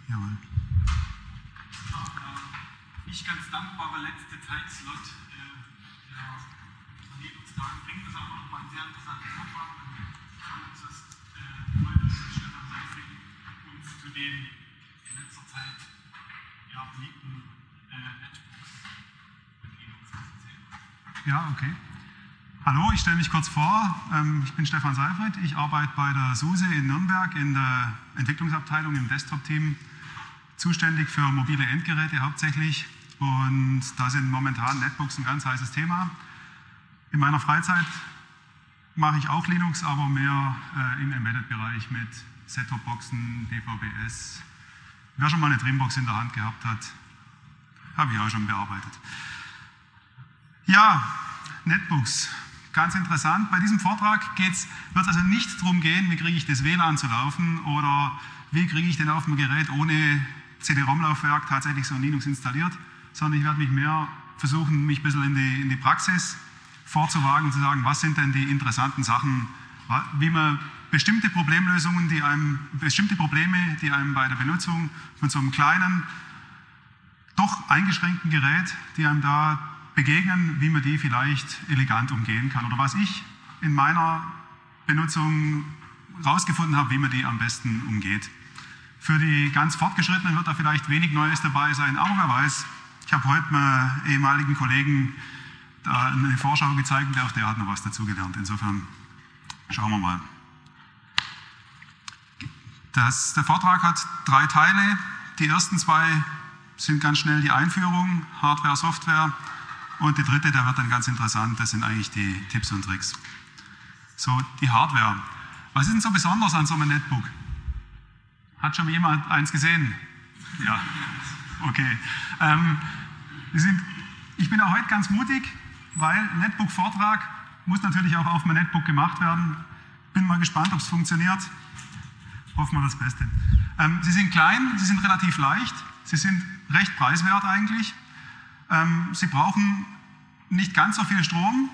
Jawohl. Nicht ganz dankbarer letzte Zeitslot der Unternehmenstage bringt uns aber nochmal einen sehr interessanten Vortrag. Heute ist Stefan Seifried uns zu den in letzter Zeit beliebten Netbooks und Linux erzählen. Ja, okay. Hallo, ich stelle mich kurz vor. Ich bin Stefan Seifried. Ich arbeite bei der SUSE in Nürnberg in der Entwicklungsabteilung im Desktop-Team, zuständig für mobile Endgeräte hauptsächlich. Und da sind momentan Netbooks ein ganz heißes Thema. In meiner Freizeit mache ich auch Linux, aber mehr im Embedded-Bereich mit Set-Top-Boxen, DVB-S. Wer schon mal eine Dreambox in der Hand gehabt hat, habe ich auch schon bearbeitet. Ja, Netbooks, ganz interessant. Bei diesem Vortrag wird es also nicht darum gehen, wie kriege ich das WLAN zu laufen oder wie kriege ich denn auf dem Gerät ohne CD-ROM-Laufwerk tatsächlich so ein Linux installiert, sondern ich werde mich mehr versuchen, mich ein bisschen in die Praxis vorzuwagen und zu sagen, was sind denn die interessanten Sachen, wie man bestimmte Problemlösungen, bestimmte Probleme, die einem bei der Benutzung von so einem kleinen, doch eingeschränkten Gerät, die einem da begegnen, wie man die vielleicht elegant umgehen kann. Oder was ich in meiner Benutzung rausgefunden habe, wie man die am besten umgeht. Für die ganz Fortgeschrittenen wird da vielleicht wenig Neues dabei sein, aber wer weiß, ich habe heute mal ehemaligen Kollegen da eine Vorschau gezeigt und auch der hat noch was dazugelernt. Insofern schauen wir mal. Der Vortrag hat 3 Teile. Die ersten 2 sind ganz schnell die Einführung, Hardware, Software. Und die dritte, der wird dann ganz interessant, das sind eigentlich die Tipps und Tricks. So, die Hardware. Was ist denn so besonders an so einem Netbook? Hat schon jemand eins gesehen? Ja, okay. Ich bin auch heute ganz mutig, weil Netbook-Vortrag muss natürlich auch auf mein Netbook gemacht werden. Bin mal gespannt, ob es funktioniert. Hoffen wir das Beste. Sie sind klein, sie sind relativ leicht, sie sind recht preiswert eigentlich. Sie brauchen nicht ganz so viel Strom.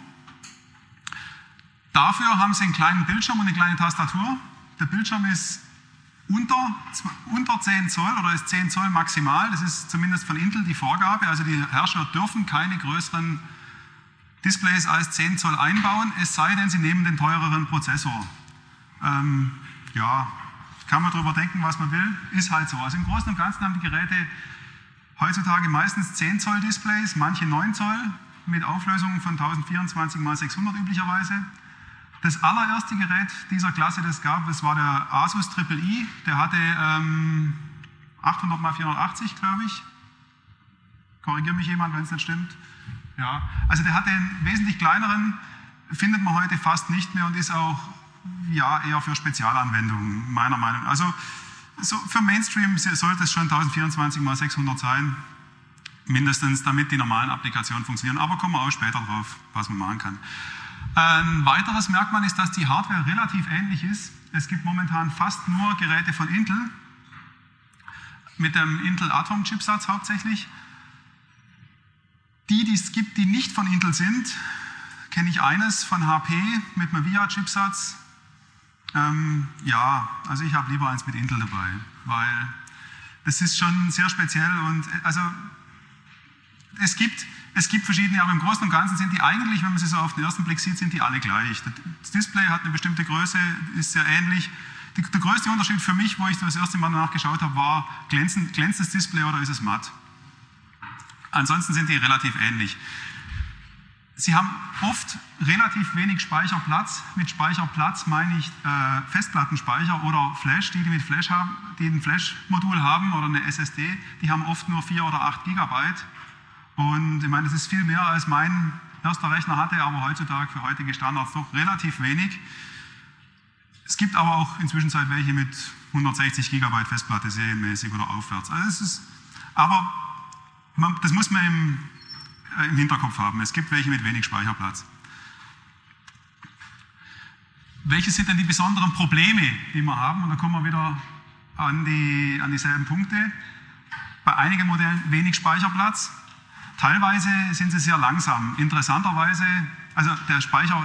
Dafür haben Sie einen kleinen Bildschirm und eine kleine Tastatur. Der Bildschirm ist unter 10 Zoll oder ist 10 Zoll maximal. Das ist zumindest von Intel die Vorgabe. Also die Hersteller dürfen keine größeren Displays als 10 Zoll einbauen, es sei denn, sie nehmen den teureren Prozessor. Ja, kann man darüber denken, was man will, ist halt so. Also im Großen und Ganzen haben die Geräte heutzutage meistens 10 Zoll Displays, manche 9 Zoll mit Auflösungen von 1024 x 600 üblicherweise. Das allererste Gerät dieser Klasse, das gab, das war der Asus III-i, der hatte 800 x 480, glaube ich. Korrigiert mich jemand, wenn es nicht stimmt. Ja, also der hatte einen wesentlich kleineren, findet man heute fast nicht mehr und ist auch eher für Spezialanwendungen, meiner Meinung nach. Also so für Mainstream sollte es schon 1024 x 600 sein, mindestens, damit die normalen Applikationen funktionieren. Aber kommen wir auch später drauf, was man machen kann. Ein weiteres Merkmal ist, dass die Hardware relativ ähnlich ist. Es gibt momentan fast nur Geräte von Intel, mit dem Intel Atom-Chipsatz hauptsächlich. Die es gibt, die nicht von Intel sind, kenne ich eines von HP mit einem VIA-Chipsatz. Ja, also ich habe lieber eins mit Intel dabei, weil das ist schon sehr speziell und also es gibt verschiedene, aber im Großen und Ganzen sind die eigentlich, wenn man sie so auf den ersten Blick sieht, sind die alle gleich. Das Display hat eine bestimmte Größe, ist sehr ähnlich. Der größte Unterschied für mich, wo ich das erste Mal danach geschaut habe, war, glänzt das Display oder ist es matt? Ansonsten sind die relativ ähnlich. Sie haben oft relativ wenig Speicherplatz. Mit Speicherplatz meine ich Festplattenspeicher oder Flash, die mit Flash haben, die ein Flash-Modul haben oder eine SSD, die haben oft nur 4 oder 8 Gigabyte. Und ich meine, das ist viel mehr als mein erster Rechner hatte, aber heutzutage für heutige Standards doch relativ wenig. Es gibt aber auch inzwischen welche mit 160 Gigabyte Festplatte serienmäßig oder aufwärts. Also das muss man im Hinterkopf haben. Es gibt welche mit wenig Speicherplatz. Welche sind denn die besonderen Probleme, die wir haben? Und da kommen wir wieder an dieselben Punkte. Bei einigen Modellen wenig Speicherplatz. Teilweise sind sie sehr langsam. Interessanterweise, also der Speicher,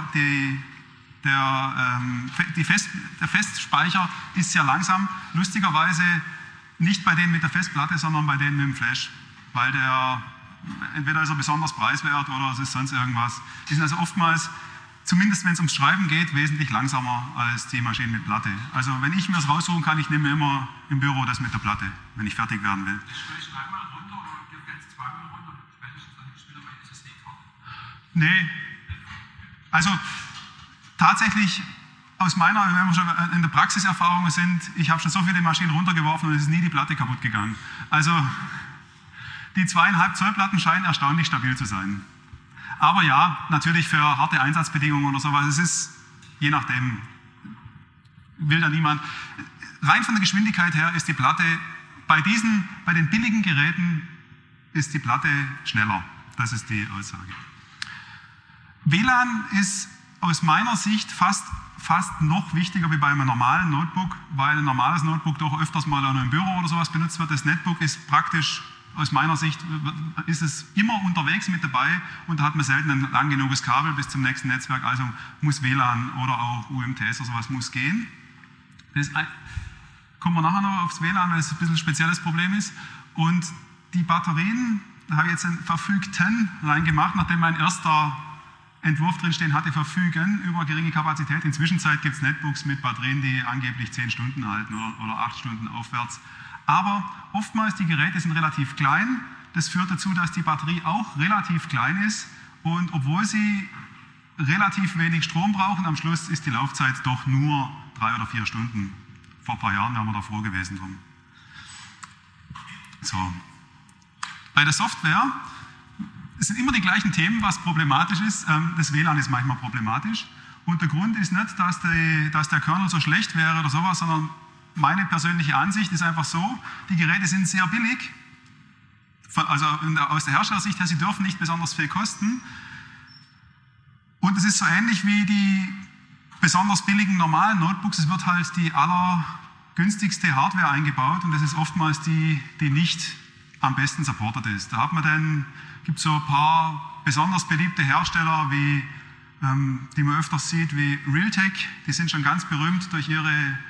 der Festspeicher ist sehr langsam. Lustigerweise Nicht bei denen mit der Festplatte, sondern bei denen mit dem Flash, weil der entweder ist er besonders preiswert oder es ist sonst irgendwas. Die sind also oftmals, zumindest wenn es ums Schreiben geht, wesentlich langsamer als die Maschinen mit Platte. Also wenn ich mir das raussuchen kann, ich nehme mir immer im Büro das mit der Platte, wenn ich fertig werden will. Das stelle ich einmal runter oder geht es zweimal runter? Spätestens dann ist wieder meine SSD-Karte. Nee, also tatsächlich aus meiner, wenn wir schon in der Praxiserfahrung sind, ich habe schon so viele Maschinen runtergeworfen und es ist nie die Platte kaputt gegangen. Also die 2,5 Zoll Platten scheinen erstaunlich stabil zu sein. Aber ja, natürlich für harte Einsatzbedingungen oder sowas, es ist, je nachdem, will da niemand. Rein von der Geschwindigkeit her ist die Platte, bei den billigen Geräten ist die Platte schneller. Das ist die Aussage. WLAN ist aus meiner Sicht fast noch wichtiger wie bei einem normalen Notebook, weil ein normales Notebook doch öfters mal auch im Büro oder sowas benutzt wird. Das Netbook ist praktisch, aus meiner Sicht, ist es immer unterwegs mit dabei und da hat man selten ein lang genuges Kabel bis zum nächsten Netzwerk, also muss WLAN oder auch UMTS oder sowas muss gehen. Kommen wir nachher noch aufs WLAN, weil es ein bisschen ein spezielles Problem ist. Und die Batterien, da habe ich jetzt einen verfügten reingemacht, nachdem mein erster Entwurf drinstehen hatte, verfügen über geringe Kapazität. Inzwischen gibt es Netbooks mit Batterien, die angeblich 10 Stunden halten oder 8 Stunden aufwärts. Aber oftmals die Geräte sind relativ klein. Das führt dazu, dass die Batterie auch relativ klein ist. Und obwohl sie relativ wenig Strom brauchen, am Schluss ist die Laufzeit doch nur 3 oder 4 Stunden. Vor ein paar Jahren wären wir da froh gewesen drum. So. Bei der Software, es sind immer die gleichen Themen, was problematisch ist. Das WLAN ist manchmal problematisch. Und der Grund ist nicht, dass der Kernel so schlecht wäre oder sowas, sondern meine persönliche Ansicht ist einfach so, die Geräte sind sehr billig, also aus der Herstellersicht her, sie dürfen nicht besonders viel kosten. Und es ist so ähnlich wie die besonders billigen normalen Notebooks, es wird halt die allergünstigste Hardware eingebaut und das ist oftmals die nicht am besten supported ist. Da gibt es so ein paar besonders beliebte Hersteller, die man öfters sieht, wie Realtek, die sind schon ganz berühmt durch ihre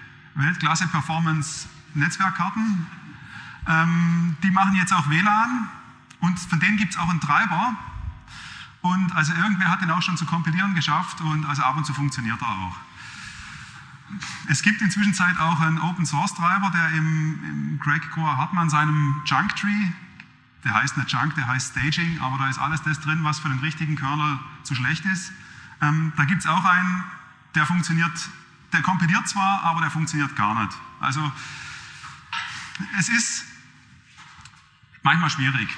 Weltklasse-Performance-Netzwerkkarten. Die machen jetzt auch WLAN und von denen gibt es auch einen Treiber. Und also irgendwer hat den auch schon zu kompilieren geschafft und also ab und zu funktioniert er auch. Es gibt inzwischen auch einen Open-Source-Treiber, der im Greg Coa-Hartmann seinem Junk-Tree, der heißt nicht Junk, der heißt Staging, aber da ist alles das drin, was für den richtigen Kernel zu schlecht ist. Da gibt es auch einen, der funktioniert. Der kompiliert zwar, aber der funktioniert gar nicht. Also es ist manchmal schwierig.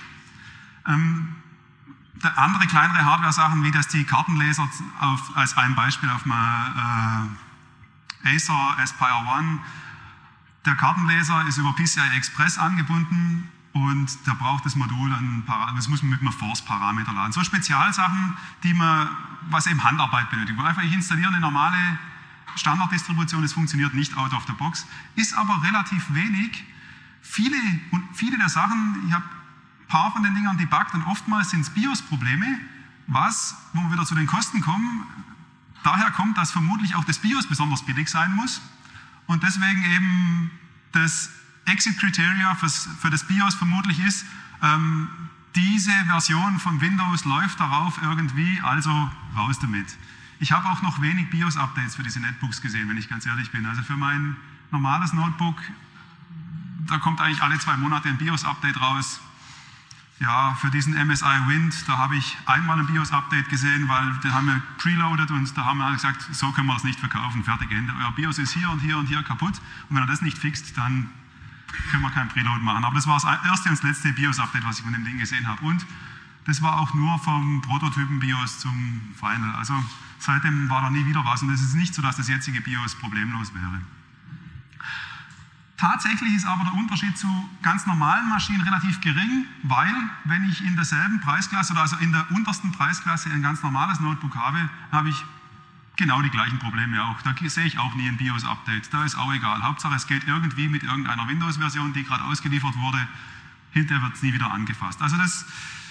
Andere kleinere Hardware-Sachen, wie dass die Kartenleser als ein Beispiel auf einem Acer Aspire One, der Kartenleser ist über PCI Express angebunden und der braucht das Modul, das muss man mit einem Force-Parameter laden. So Spezialsachen, was eben Handarbeit benötigt. Einfach ich installiere eine normale Standarddistribution, es funktioniert nicht out of the box, ist aber relativ wenig. Viele der Sachen, ich habe ein paar von den Dingern debuggt und oftmals sind es BIOS-Probleme, wo wir wieder zu den Kosten kommen, daher kommt, dass vermutlich auch das BIOS besonders billig sein muss und deswegen eben das Exit-Criteria für das BIOS vermutlich ist, diese Version von Windows läuft darauf irgendwie, also raus damit. Ich habe auch noch wenig BIOS-Updates für diese Netbooks gesehen, wenn ich ganz ehrlich bin. Also für mein normales Notebook, da kommt eigentlich alle 2 Monate ein BIOS-Update raus. Ja, für diesen MSI Wind, da habe ich einmal ein BIOS-Update gesehen, weil den haben wir preloaded und da haben wir gesagt, so können wir es nicht verkaufen, fertig, Ende. Euer BIOS ist hier und hier und hier kaputt und wenn er das nicht fixt, dann können wir kein Preload machen. Aber das war das erste und das letzte BIOS-Update, was ich von dem Ding gesehen habe. Und das war auch nur vom Prototypen BIOS zum Final. Also seitdem war da nie wieder was und es ist nicht so, dass das jetzige BIOS problemlos wäre. Tatsächlich ist aber der Unterschied zu ganz normalen Maschinen relativ gering, weil wenn ich in derselben Preisklasse oder also in der untersten Preisklasse ein ganz normales Notebook habe, habe ich genau die gleichen Probleme auch. Da sehe ich auch nie ein BIOS-Update, da ist auch egal. Hauptsache es geht irgendwie mit irgendeiner Windows-Version, die gerade ausgeliefert wurde, hinterher wird es nie wieder angefasst. Also das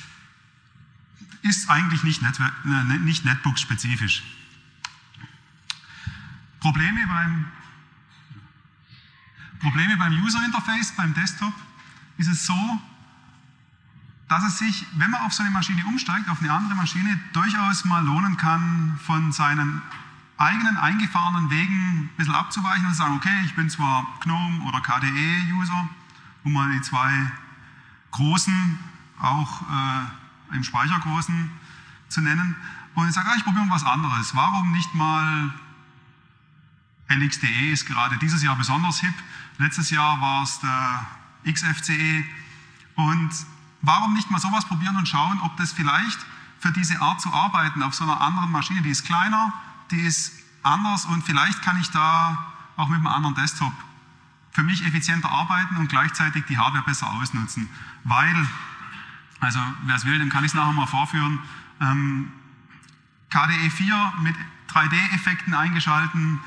ist eigentlich nicht Netbook-spezifisch. Probleme beim User Interface, beim Desktop ist es so, dass es sich, wenn man auf so eine Maschine umsteigt, auf eine andere Maschine, durchaus mal lohnen kann, von seinen eigenen eingefahrenen Wegen ein bisschen abzuweichen und zu sagen, okay, ich bin zwar GNOME oder KDE-User, um mal die zwei großen, auch im Speicher großen zu nennen, und ich sage, ich probiere mal was anderes. Warum nicht mal LXDE ist gerade dieses Jahr besonders hip, letztes Jahr war es der XFCE, und warum nicht mal sowas probieren und schauen, ob das vielleicht für diese Art zu arbeiten auf so einer anderen Maschine, die ist kleiner, die ist anders, und vielleicht kann ich da auch mit einem anderen Desktop für mich effizienter arbeiten und gleichzeitig die Hardware besser ausnutzen. Weil, also wer es will, dem kann ich es nachher mal vorführen, KDE 4 mit 3D-Effekten eingeschalten,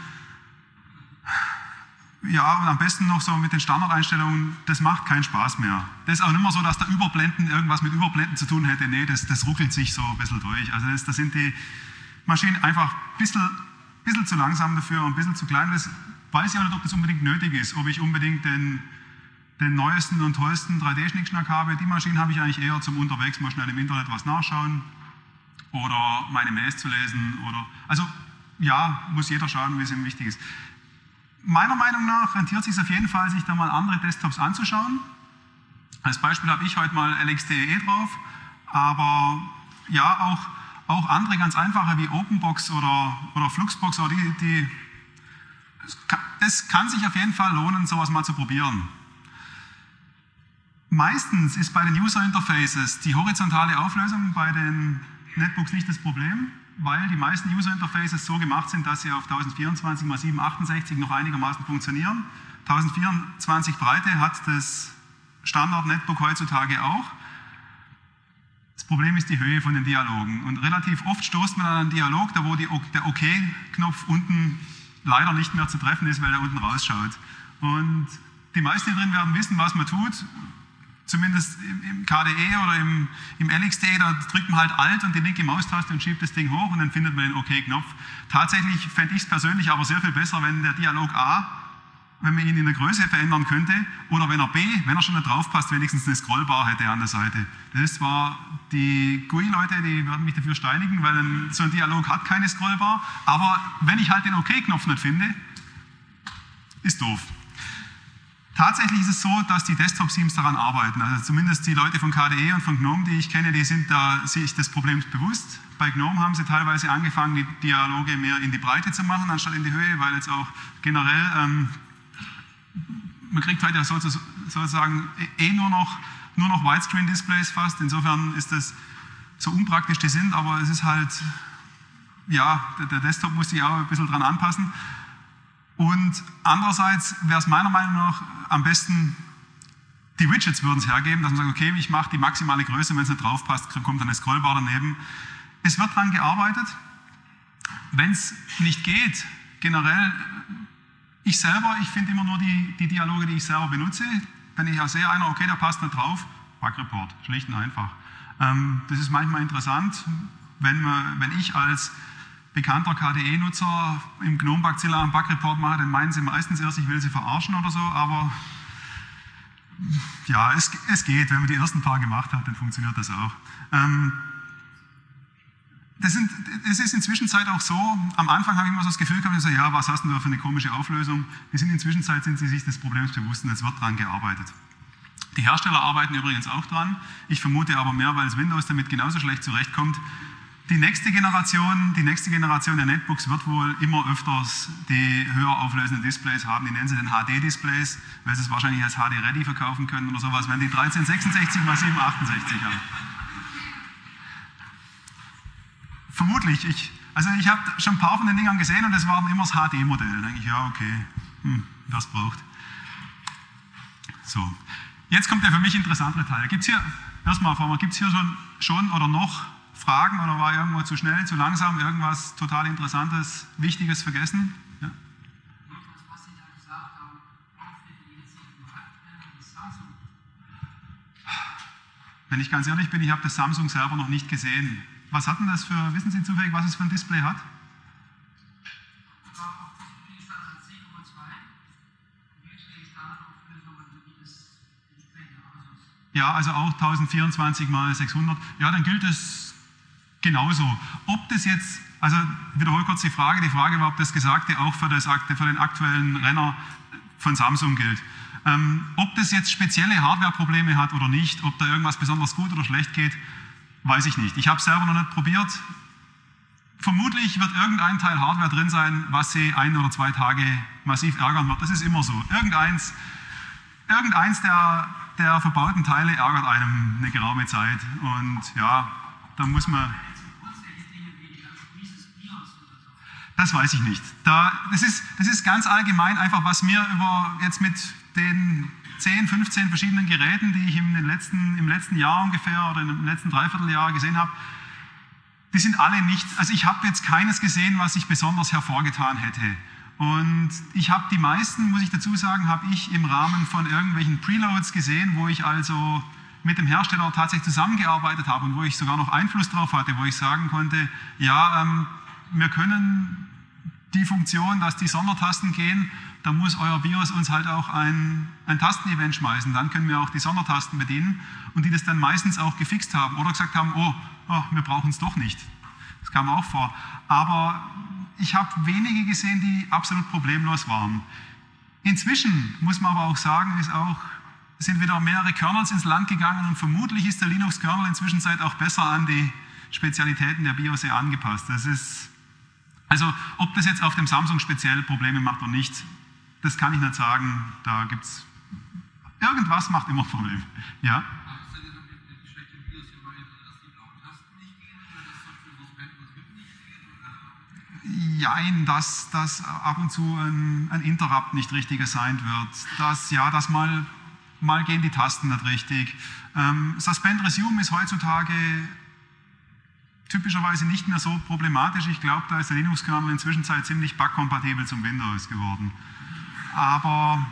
ja, und am besten noch so mit den Standardeinstellungen, das macht keinen Spaß mehr. Das ist auch nicht mehr so, dass da Überblenden irgendwas mit Überblenden zu tun hätte. Nee, das ruckelt sich so ein bisschen durch. Also das sind die Maschinen einfach ein bisschen zu langsam dafür und ein bisschen zu klein. Das weiß ich auch nicht, ob das unbedingt nötig ist, ob ich unbedingt den neuesten und tollsten 3D-Schnickschnack habe. Die Maschinen habe ich eigentlich eher zum unterwegs mal schnell im Internet was nachschauen oder meine Mails zu lesen. Also ja, muss jeder schauen, wie es ihm wichtig ist. Meiner Meinung nach rentiert es sich auf jeden Fall, sich da mal andere Desktops anzuschauen. Als Beispiel habe ich heute mal LXDE drauf, aber ja, auch andere ganz einfache wie OpenBox oder Fluxbox, oder es kann sich auf jeden Fall lohnen, sowas mal zu probieren. Meistens ist bei den User Interfaces die horizontale Auflösung bei den Netbooks nicht das Problem, weil die meisten User Interfaces so gemacht sind, dass sie auf 1024 x 768 noch einigermaßen funktionieren. 1024 Breite hat das Standard-Netbook heutzutage auch. Das Problem ist die Höhe von den Dialogen. Und relativ oft stoßt man an einen Dialog, da wo der OK-Knopf unten leider nicht mehr zu treffen ist, weil er unten rausschaut. Und die meisten hier drin werden wissen, was man tut. Zumindest im KDE oder im LXDE, da drückt man halt Alt und die linke Maustaste und schiebt das Ding hoch und dann findet man den OK-Knopf. Tatsächlich fände ich es persönlich aber sehr viel besser, wenn der Dialog A, wenn man ihn in der Größe verändern könnte, oder wenn er B, wenn er schon nicht drauf passt, wenigstens eine Scrollbar hätte an der Seite. Das ist zwar, die GUI-Leute, die werden mich dafür steinigen, weil so ein Dialog hat keine Scrollbar, aber wenn ich halt den OK-Knopf nicht finde, ist doof. Tatsächlich ist es so, dass die Desktop-Teams daran arbeiten. Also zumindest die Leute von KDE und von GNOME, die ich kenne, die sind da sich des Problems bewusst. Bei GNOME haben sie teilweise angefangen, die Dialoge mehr in die Breite zu machen, anstatt in die Höhe, weil jetzt auch generell, man kriegt heute ja sozusagen nur noch Widescreen-Displays fast. Insofern ist das so unpraktisch die sind, aber es ist halt, ja, der Desktop muss sich auch ein bisschen dran anpassen. Und andererseits wäre es meiner Meinung nach am besten, die Widgets würden es hergeben, dass man sagt, okay, ich mache die maximale Größe, wenn es nicht drauf passt, kommt dann eine Scrollbar daneben. Es wird daran gearbeitet. Wenn es nicht geht, generell, ich finde immer nur die Dialoge, die ich selber benutze. Wenn ich sehe, okay, der passt nicht drauf, Bug-Report, schlicht und einfach. Das ist manchmal interessant, wenn ich als bekannter KDE-Nutzer im GNOME-Bugzilla einen Bug-Report mache, dann meinen sie meistens erst, ich will sie verarschen oder so, aber ja, es geht. Wenn man die ersten paar gemacht hat, dann funktioniert das auch. Es ist inzwischen auch so, am Anfang habe ich immer so das Gefühl gehabt, ja, was hast du da für eine komische Auflösung? Inzwischen sind sie sich des Problems bewusst und es wird daran gearbeitet. Die Hersteller arbeiten übrigens auch dran. Ich vermute aber mehr, weil es Windows damit genauso schlecht zurechtkommt. Die nächste Generation der Netbooks wird wohl immer öfters die höher auflösenden Displays haben. Die nennen sie dann HD-Displays, weil sie es wahrscheinlich als HD-Ready verkaufen können oder sowas, wenn die 1366 x 768 haben. Vermutlich. Ich habe schon ein paar von den Dingern gesehen und es waren immer das HD-Modell. Da denke ich, ja, okay, das braucht. So, jetzt kommt der für mich interessantere Teil. Gibt es hier schon oder noch Fragen oder war irgendwo zu schnell, zu langsam, irgendwas total Interessantes, Wichtiges vergessen? Ja? Was Sie da gesagt haben, definiert sich im Markt die Samsung. Wenn ich ganz ehrlich bin, ich habe das Samsung selber noch nicht gesehen. Was hat denn das für, wissen Sie zufällig, was es für ein Display hat? Hier stand 10,2, hier steht da Ja, also auch 1024 mal 600. Ja, dann gilt es genauso. Ob das jetzt, also wiederhole kurz die Frage war, ob das Gesagte auch für den aktuellen Renner von Samsung gilt. Ob das jetzt spezielle Hardware-Probleme hat oder nicht, ob da irgendwas besonders gut oder schlecht geht, weiß ich nicht. Ich habe es selber noch nicht probiert. Vermutlich wird irgendein Teil Hardware drin sein, was Sie 1 oder 2 Tage massiv ärgern wird. Das ist immer so. Irgendeins der verbauten Teile ärgert einem eine geraume Zeit. Und ja, da muss man... Das weiß ich nicht. Das ist ganz allgemein einfach, was mir jetzt mit den 10, 15 verschiedenen Geräten, die ich im letzten Jahr ungefähr oder im letzten Dreivierteljahr gesehen habe, die sind alle nicht, also ich habe jetzt keines gesehen, was sich besonders hervorgetan hätte. Und ich habe die meisten, muss ich dazu sagen, habe ich im Rahmen von irgendwelchen Preloads gesehen, wo ich also mit dem Hersteller tatsächlich zusammengearbeitet habe und wo ich sogar noch Einfluss drauf hatte, wo ich sagen konnte, ja, wir können die Funktion, dass die Sondertasten gehen, da muss euer BIOS uns halt auch ein Tastenevent schmeißen, dann können wir auch die Sondertasten bedienen und die das dann meistens auch gefixt haben oder gesagt haben, oh wir brauchen es doch nicht. Das kam auch vor. Aber ich habe wenige gesehen, die absolut problemlos waren. Inzwischen, muss man aber auch sagen, sind wieder mehrere Kernels ins Land gegangen und vermutlich ist der Linux-Kernel inzwischen auch besser an die Spezialitäten der BIOS angepasst. Also ob das jetzt auf dem Samsung speziell Probleme macht oder nicht, das kann ich nicht sagen. Da gibt's irgendwas macht immer Probleme. Ja? Jein, dass ab und zu ein Interrupt nicht richtig assigned wird. Dass mal gehen die Tasten nicht richtig. Suspend Resume ist heutzutage typischerweise nicht mehr so problematisch. Ich glaube, da ist der Linux-Kernel inzwischen ziemlich bugkompatibel zum Windows geworden. Aber,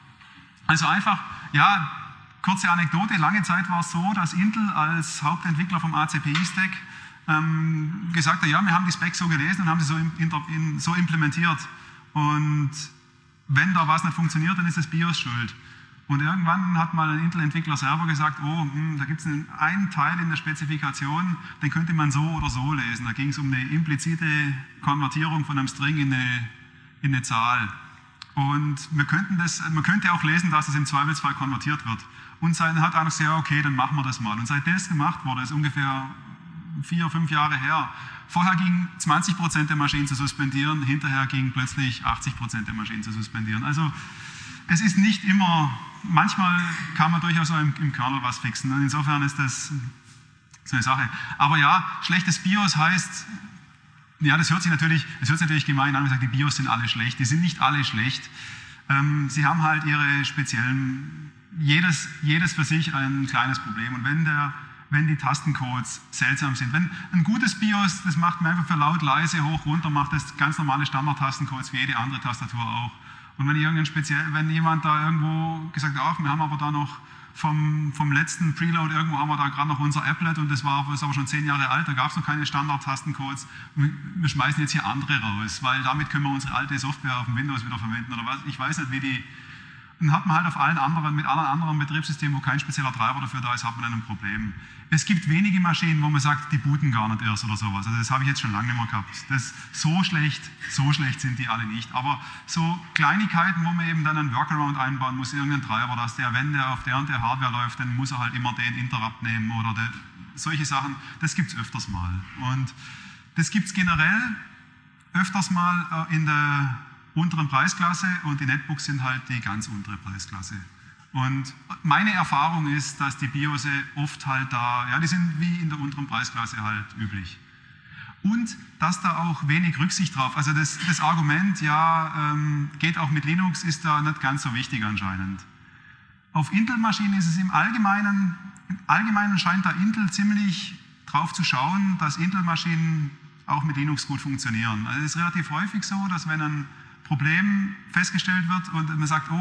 also einfach, ja, kurze Anekdote, lange Zeit war es so, dass Intel als Hauptentwickler vom ACPI-Stack gesagt hat, ja, wir haben die Specs so gelesen und haben sie so implementiert. Und wenn da was nicht funktioniert, dann ist das BIOS schuld. Und irgendwann hat mal ein Intel-Entwickler selber gesagt, da gibt es einen Teil in der Spezifikation, den könnte man so oder so lesen. Da ging es um eine implizite Konvertierung von einem String in eine Zahl. Und man könnte auch lesen, dass es im Zweifelsfall konvertiert wird. Und dann hat einer gesagt, ja, okay, dann machen wir das mal. Und seit das gemacht wurde, ist ungefähr 4, 5 Jahre her. Vorher ging 20% der Maschinen zu suspendieren, hinterher ging plötzlich 80% der Maschinen zu suspendieren. Also es ist nicht immer, manchmal kann man durchaus im Kernel was fixen. Und insofern ist das so eine Sache. Aber ja, schlechtes BIOS heißt, ja, das hört sich natürlich gemein an, man sagt, die BIOS sind alle schlecht. Die sind nicht alle schlecht. Sie haben halt ihre speziellen, jedes für sich ein kleines Problem. Und wenn die Tastencodes seltsam sind. Wenn ein gutes BIOS, das macht man einfach für laut, leise, hoch, runter, macht das ganz normale Standard-Tastencodes wie jede andere Tastatur auch. Und wenn jemand da irgendwo gesagt hat, wir haben aber da noch vom letzten Preload, irgendwo haben wir da gerade noch unser Applet und das ist aber schon 10 Jahre alt, da gab es noch keine Standard-Tastencodes. Wir schmeißen jetzt hier andere raus, weil damit können wir unsere alte Software auf dem Windows wieder verwenden oder was. Ich weiß nicht, wie die. Dann hat man halt mit allen anderen Betriebssystemen, wo kein spezieller Treiber dafür da ist, hat man ein Problem. Es gibt wenige Maschinen, wo man sagt, die booten gar nicht erst oder sowas. Also das habe ich jetzt schon lange nicht mehr gehabt. So schlecht sind die alle nicht. Aber so Kleinigkeiten, wo man eben dann einen Workaround einbauen muss, irgendeinen Treiber, dass wenn der auf der und der Hardware läuft, dann muss er halt immer den Interrupt nehmen oder solche Sachen, das gibt es öfters mal. Und das gibt es generell öfters mal in der unteren Preisklasse und die Netbooks sind halt die ganz untere Preisklasse. Und meine Erfahrung ist, dass die BIOS oft halt die sind wie in der unteren Preisklasse halt üblich. Und dass da auch wenig Rücksicht drauf, also das Argument, geht auch mit Linux, ist da nicht ganz so wichtig anscheinend. Auf Intel-Maschinen ist es im Allgemeinen scheint da Intel ziemlich drauf zu schauen, dass Intel-Maschinen auch mit Linux gut funktionieren. Also es ist relativ häufig so, dass wenn ein Problem festgestellt wird und man sagt,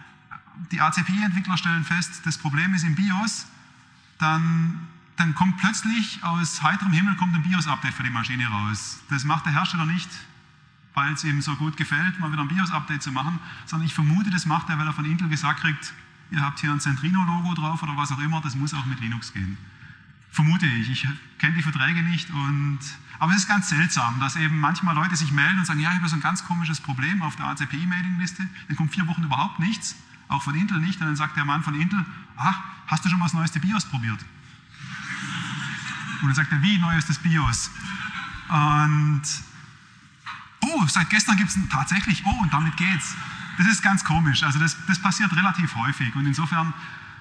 die ACPI-Entwickler stellen fest, das Problem ist im BIOS, dann kommt plötzlich aus heiterem Himmel ein BIOS-Update für die Maschine raus. Das macht der Hersteller nicht, weil es ihm so gut gefällt, mal wieder ein BIOS-Update zu machen, sondern ich vermute, das macht er, weil er von Intel gesagt kriegt, ihr habt hier ein Centrino-Logo drauf oder was auch immer, das muss auch mit Linux gehen. Vermute ich. Ich kenne die Verträge nicht. Aber es ist ganz seltsam, dass eben manchmal Leute sich melden und sagen, ja, ich habe so ein ganz komisches Problem auf der ACPI-Mailingliste. Dann kommt 4 Wochen überhaupt nichts, auch von Intel nicht. Und dann sagt der Mann von Intel, ach, hast du schon mal das neueste BIOS probiert? Und dann sagt er, wie neuestes BIOS? Und, oh, seit gestern gibt es tatsächlich, oh, und damit geht's. Das ist ganz komisch. Also das passiert relativ häufig. Und insofern,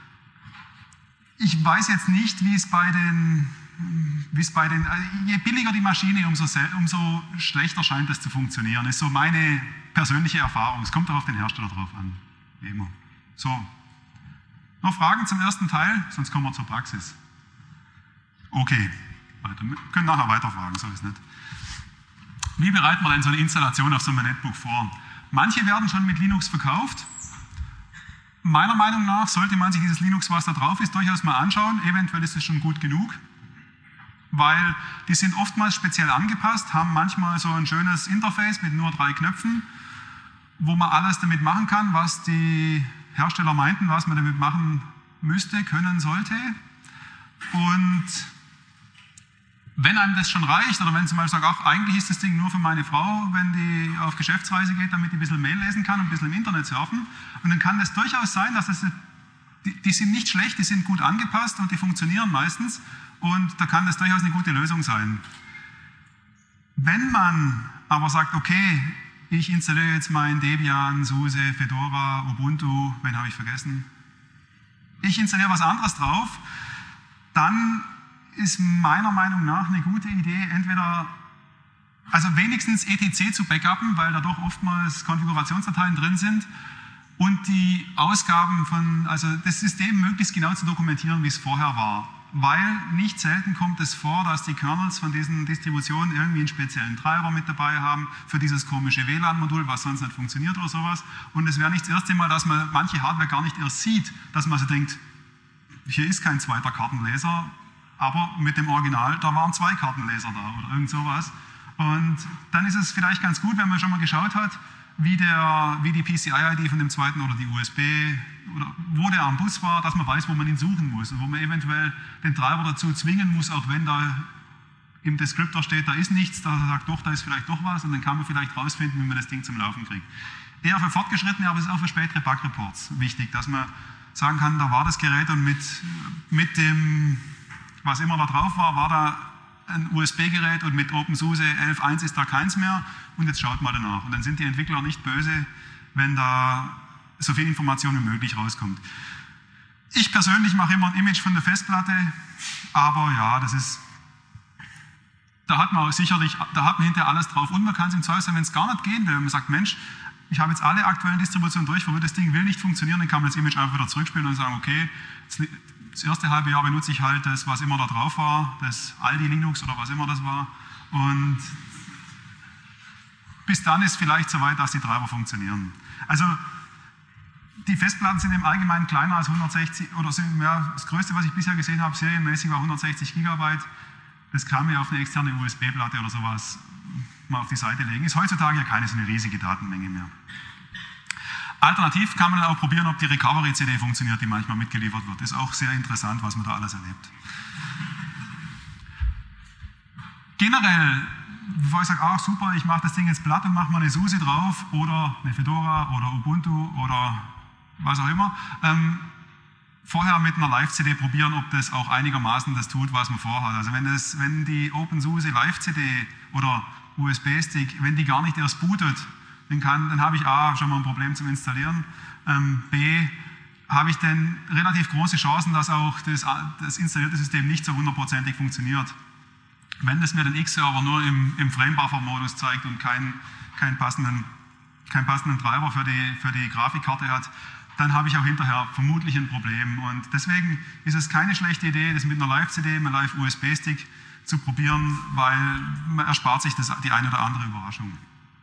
ich weiß jetzt nicht, wie es bei den, je billiger die Maschine, umso schlechter scheint es zu funktionieren. Das ist so meine persönliche Erfahrung. Es kommt auch auf den Hersteller drauf an, wie immer. So, noch Fragen zum ersten Teil? Sonst kommen wir zur Praxis. Okay, weiter. Wir können nachher weiterfragen, so ist nicht. Wie bereitet man denn so eine Installation auf so einem Netbook vor? Manche werden schon mit Linux verkauft. Meiner Meinung nach sollte man sich dieses Linux, was da drauf ist, durchaus mal anschauen. Eventuell ist es schon gut genug, weil die sind oftmals speziell angepasst, haben manchmal so ein schönes Interface mit nur 3 Knöpfen, wo man alles damit machen kann, was die Hersteller meinten, was man damit machen müsste, können sollte. Und wenn einem das schon reicht, oder wenn zum Beispiel sagt, ach, eigentlich ist das Ding nur für meine Frau, wenn die auf Geschäftsreise geht, damit die ein bisschen Mail lesen kann und ein bisschen im Internet surfen, und dann kann das durchaus sein, dass die sind nicht schlecht, die sind gut angepasst und die funktionieren meistens, und da kann das durchaus eine gute Lösung sein. Wenn man aber sagt, okay, ich installiere jetzt mein Debian, SUSE, Fedora, Ubuntu, wen habe ich vergessen? Ich installiere was anderes drauf, dann ist meiner Meinung nach eine gute Idee, entweder, also wenigstens etc zu backuppen, weil da doch oftmals Konfigurationsdateien drin sind, und die Ausgaben also das System möglichst genau zu dokumentieren, wie es vorher war. Weil nicht selten kommt es vor, dass die Kernels von diesen Distributionen irgendwie einen speziellen Treiber mit dabei haben für dieses komische WLAN-Modul, was sonst nicht funktioniert oder sowas. Und es wäre nicht das erste Mal, dass man manche Hardware gar nicht erst sieht, dass man so denkt, hier ist kein zweiter Kartenleser, aber mit dem Original, da waren 2 Kartenleser da oder irgend sowas. Und dann ist es vielleicht ganz gut, wenn man schon mal geschaut hat, wie die PCI-ID von dem zweiten oder die USB oder wo der am Bus war, dass man weiß, wo man ihn suchen muss und wo man eventuell den Treiber dazu zwingen muss, auch wenn da im Descriptor steht, da ist nichts, da sagt doch, da ist vielleicht doch was, und dann kann man vielleicht rausfinden, wie man das Ding zum Laufen kriegt. Eher für Fortgeschrittene, aber es ist auch für spätere Bug-Reports wichtig, dass man sagen kann, da war das Gerät und mit dem, was immer da drauf war, war da ein USB-Gerät und mit OpenSUSE 11.1 ist da keins mehr, und jetzt schaut mal danach. Und dann sind die Entwickler nicht böse, wenn da so viel Information wie möglich rauskommt. Ich persönlich mache immer ein Image von der Festplatte, aber ja, da hat man hinterher alles drauf, und man kann es im Zweifelsfall, wenn es gar nicht gehen will, wenn man sagt, Mensch, ich habe jetzt alle aktuellen Distributionen durchprobiert, das Ding will nicht funktionieren, dann kann man das Image einfach wieder zurückspielen und sagen, okay, das erste halbe Jahr benutze ich halt das, was immer da drauf war, das Aldi Linux oder was immer das war, und bis dann ist vielleicht soweit, dass die Treiber funktionieren. Also die Festplatten sind im Allgemeinen kleiner als 160, oder sind mehr, das größte, was ich bisher gesehen habe, serienmäßig war 160 GB. Das kann man ja auf eine externe USB-Platte oder sowas mal auf die Seite legen. Ist heutzutage ja keine so eine riesige Datenmenge mehr. Alternativ kann man dann auch probieren, ob die Recovery-CD funktioniert, die manchmal mitgeliefert wird. Ist auch sehr interessant, was man da alles erlebt. Generell, bevor ich sage, ach super, ich mache das Ding jetzt platt und mache mal eine SUSE drauf oder eine Fedora oder Ubuntu oder was auch immer, vorher mit einer Live-CD probieren, ob das auch einigermaßen das tut, was man vorhat. Also wenn die OpenSUSE Live-CD oder USB-Stick, wenn die gar nicht erst bootet, dann habe ich A, schon mal ein Problem zum Installieren, B, habe ich dann relativ große Chancen, dass auch das installierte System nicht so hundertprozentig funktioniert. Wenn das mir den X-Server nur im Frame-Buffer-Modus zeigt und keinen passenden Treiber für die Grafikkarte hat, dann habe ich auch hinterher vermutlich ein Problem. Und deswegen ist es keine schlechte Idee, das mit einer Live-CD, einem Live-USB-Stick zu probieren, weil man erspart sich die eine oder andere Überraschung.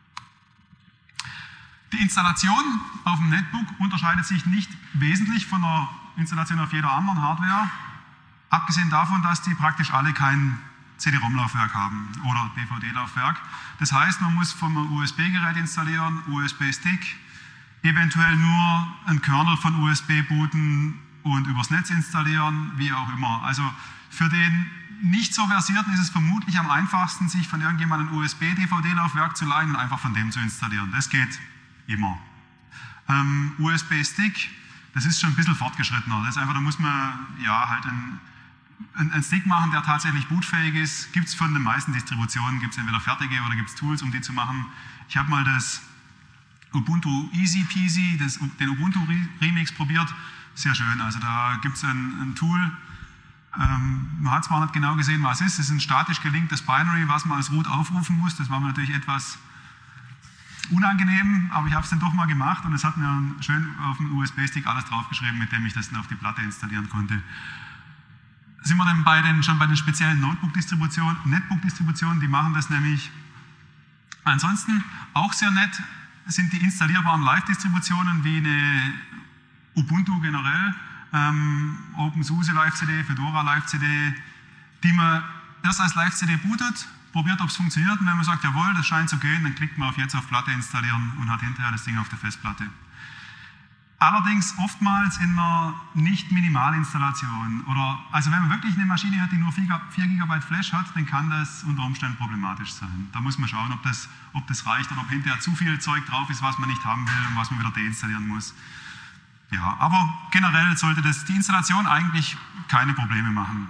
Die Installation auf dem Netbook unterscheidet sich nicht wesentlich von der Installation auf jeder anderen Hardware, abgesehen davon, dass die praktisch alle kein CD-ROM-Laufwerk haben oder DVD-Laufwerk. Das heißt, man muss vom USB-Gerät installieren, USB-Stick, eventuell nur einen Kernel von USB booten und übers Netz installieren, wie auch immer. Also für den nicht so Versierten ist es vermutlich am einfachsten, sich von irgendjemandem ein USB-DVD-Laufwerk zu leihen und einfach von dem zu installieren. Das geht immer. USB-Stick, das ist schon ein bisschen fortgeschrittener. Das ist einfach, da muss man ja halt einen Stick machen, der tatsächlich bootfähig ist. Gibt es von den meisten Distributionen, gibt es entweder fertige oder gibt es Tools, um die zu machen. Ich habe mal das Ubuntu Easy Peasy, den Ubuntu Remix probiert. Sehr schön, also da gibt es ein Tool. Man hat zwar nicht genau gesehen, was es ist ein statisch gelinktes Binary, was man als Root aufrufen muss. Das war mir natürlich etwas unangenehm, aber ich habe es dann doch mal gemacht und es hat mir schön auf dem USB-Stick alles draufgeschrieben, mit dem ich das dann auf die Platte installieren konnte. Sind wir dann schon bei den speziellen Notebook-Distributionen, Netbook-Distributionen, die machen das nämlich. Ansonsten auch sehr nett sind die installierbaren Live-Distributionen wie eine Ubuntu generell, OpenSUSE Live-CD, Fedora Live-CD, die man erst als Live-CD bootet, probiert, ob es funktioniert und wenn man sagt, jawohl, das scheint zu gehen, dann klickt man auf Jetzt auf Platte installieren und hat hinterher das Ding auf der Festplatte. Allerdings oftmals in einer Nicht-Minimal-Installation oder, also wenn man wirklich eine Maschine hat, die nur 4 GB Flash hat, dann kann das unter Umständen problematisch sein. Da muss man schauen, ob das reicht oder ob hinterher zu viel Zeug drauf ist, was man nicht haben will und was man wieder deinstallieren muss. Ja, aber generell sollte die Installation eigentlich keine Probleme machen.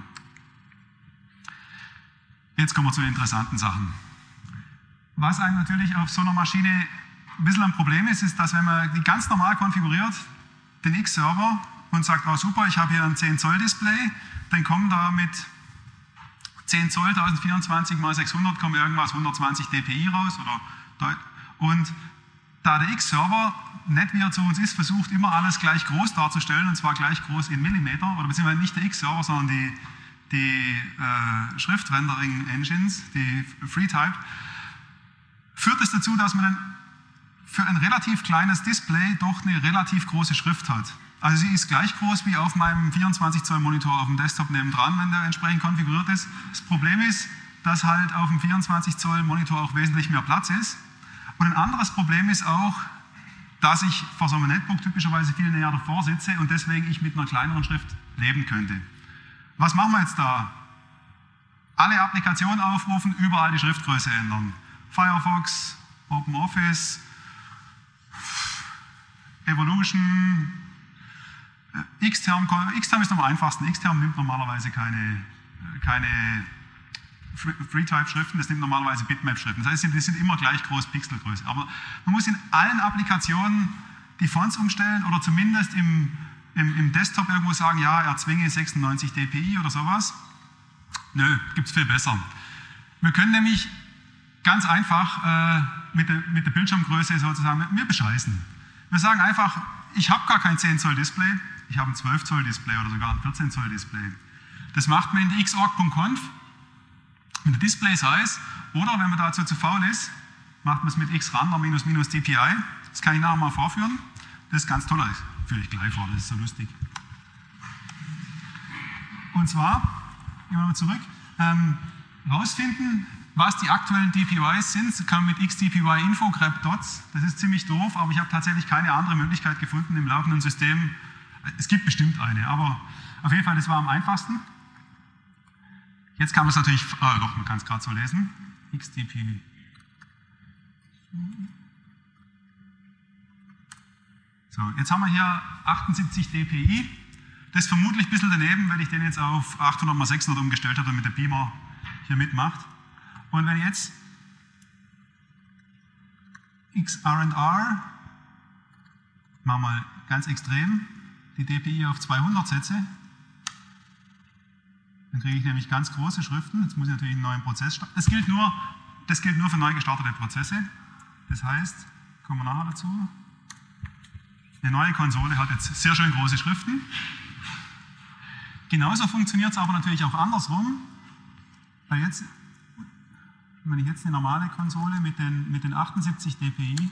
Jetzt kommen wir zu den interessanten Sachen. Was einem natürlich auf so einer Maschine ein bisschen ein Problem ist, dass wenn man die ganz normal konfiguriert, den X-Server und sagt, oh super, ich habe hier ein 10 Zoll Display, dann kommen da mit 10 Zoll 1024 x 600 kommen irgendwas 120 dpi raus. Und da der X-Server, nett wie er zu uns ist, versucht immer alles gleich groß darzustellen, und zwar gleich groß in Millimeter, oder beziehungsweise nicht der X-Server, sondern die Schriftrendering-Engines, die FreeType, führt es dazu, dass man dann für ein relativ kleines Display doch eine relativ große Schrift hat. Also sie ist gleich groß wie auf meinem 24 Zoll Monitor auf dem Desktop nebendran, wenn der entsprechend konfiguriert ist. Das Problem ist, dass halt auf dem 24 Zoll Monitor auch wesentlich mehr Platz ist. Und ein anderes Problem ist auch, dass ich vor so einem Netbook typischerweise viel näher davor sitze und deswegen ich mit einer kleineren Schrift leben könnte. Was machen wir jetzt da? Alle Applikationen aufrufen, überall die Schriftgröße ändern. Firefox, OpenOffice, Evolution, Xterm ist am einfachsten. Xterm nimmt normalerweise keine FreeType-Schriften, das nimmt normalerweise Bitmap-Schriften. Das heißt, die sind immer gleich groß, Pixelgröße. Aber man muss in allen Applikationen die Fonts umstellen oder zumindest im Desktop irgendwo sagen, ja, erzwinge 96 dpi oder sowas. Nö, gibt es viel besser. Wir können nämlich ganz einfach mit der Bildschirmgröße sozusagen, wir bescheißen. Wir sagen einfach, ich habe gar kein 10 Zoll Display, ich habe ein 12 Zoll Display oder sogar ein 14 Zoll Display. Das macht man in die xorg.conf mit der Display Size oder wenn man dazu zu faul ist, macht man es mit xrandom -dpi. Das kann ich nachher mal vorführen. Das ist ganz toll, das führe ich gleich vor, das ist so lustig. Und zwar, gehen wir mal zurück, rausfinden, was die aktuellen DPYs sind. Das kann man mit xDPY info grab dots, das ist ziemlich doof, aber ich habe tatsächlich keine andere Möglichkeit gefunden im laufenden System. Es gibt bestimmt eine, aber auf jeden Fall, das war am einfachsten. Jetzt kann man es natürlich, doch, man kann es gerade so lesen. xDPY. So, jetzt haben wir hier 78 dpi. Das ist vermutlich ein bisschen daneben, weil ich den jetzt auf 800 x 600 umgestellt habe, damit der Beamer hier mitmacht. Und wenn ich jetzt XR&R, machen wir mal ganz extrem, die dpi auf 200 setze, dann kriege ich nämlich ganz große Schriften. Jetzt muss ich natürlich einen neuen Prozess starten. Das gilt nur für neu gestartete Prozesse. Das heißt, kommen wir nachher dazu, eine neue Konsole hat jetzt sehr schön große Schriften. Genauso funktioniert es aber natürlich auch andersrum. Weil jetzt, wenn ich jetzt eine normale Konsole mit den 78 dpi,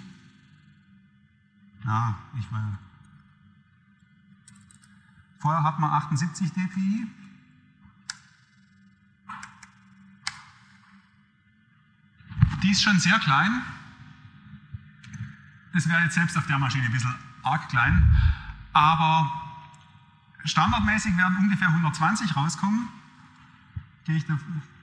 vorher hat man 78 dpi. Die ist schon sehr klein. das wäre jetzt selbst auf der Maschine ein bisschen arg klein, aber standardmäßig werden ungefähr 120 rauskommen. Gehe ich da.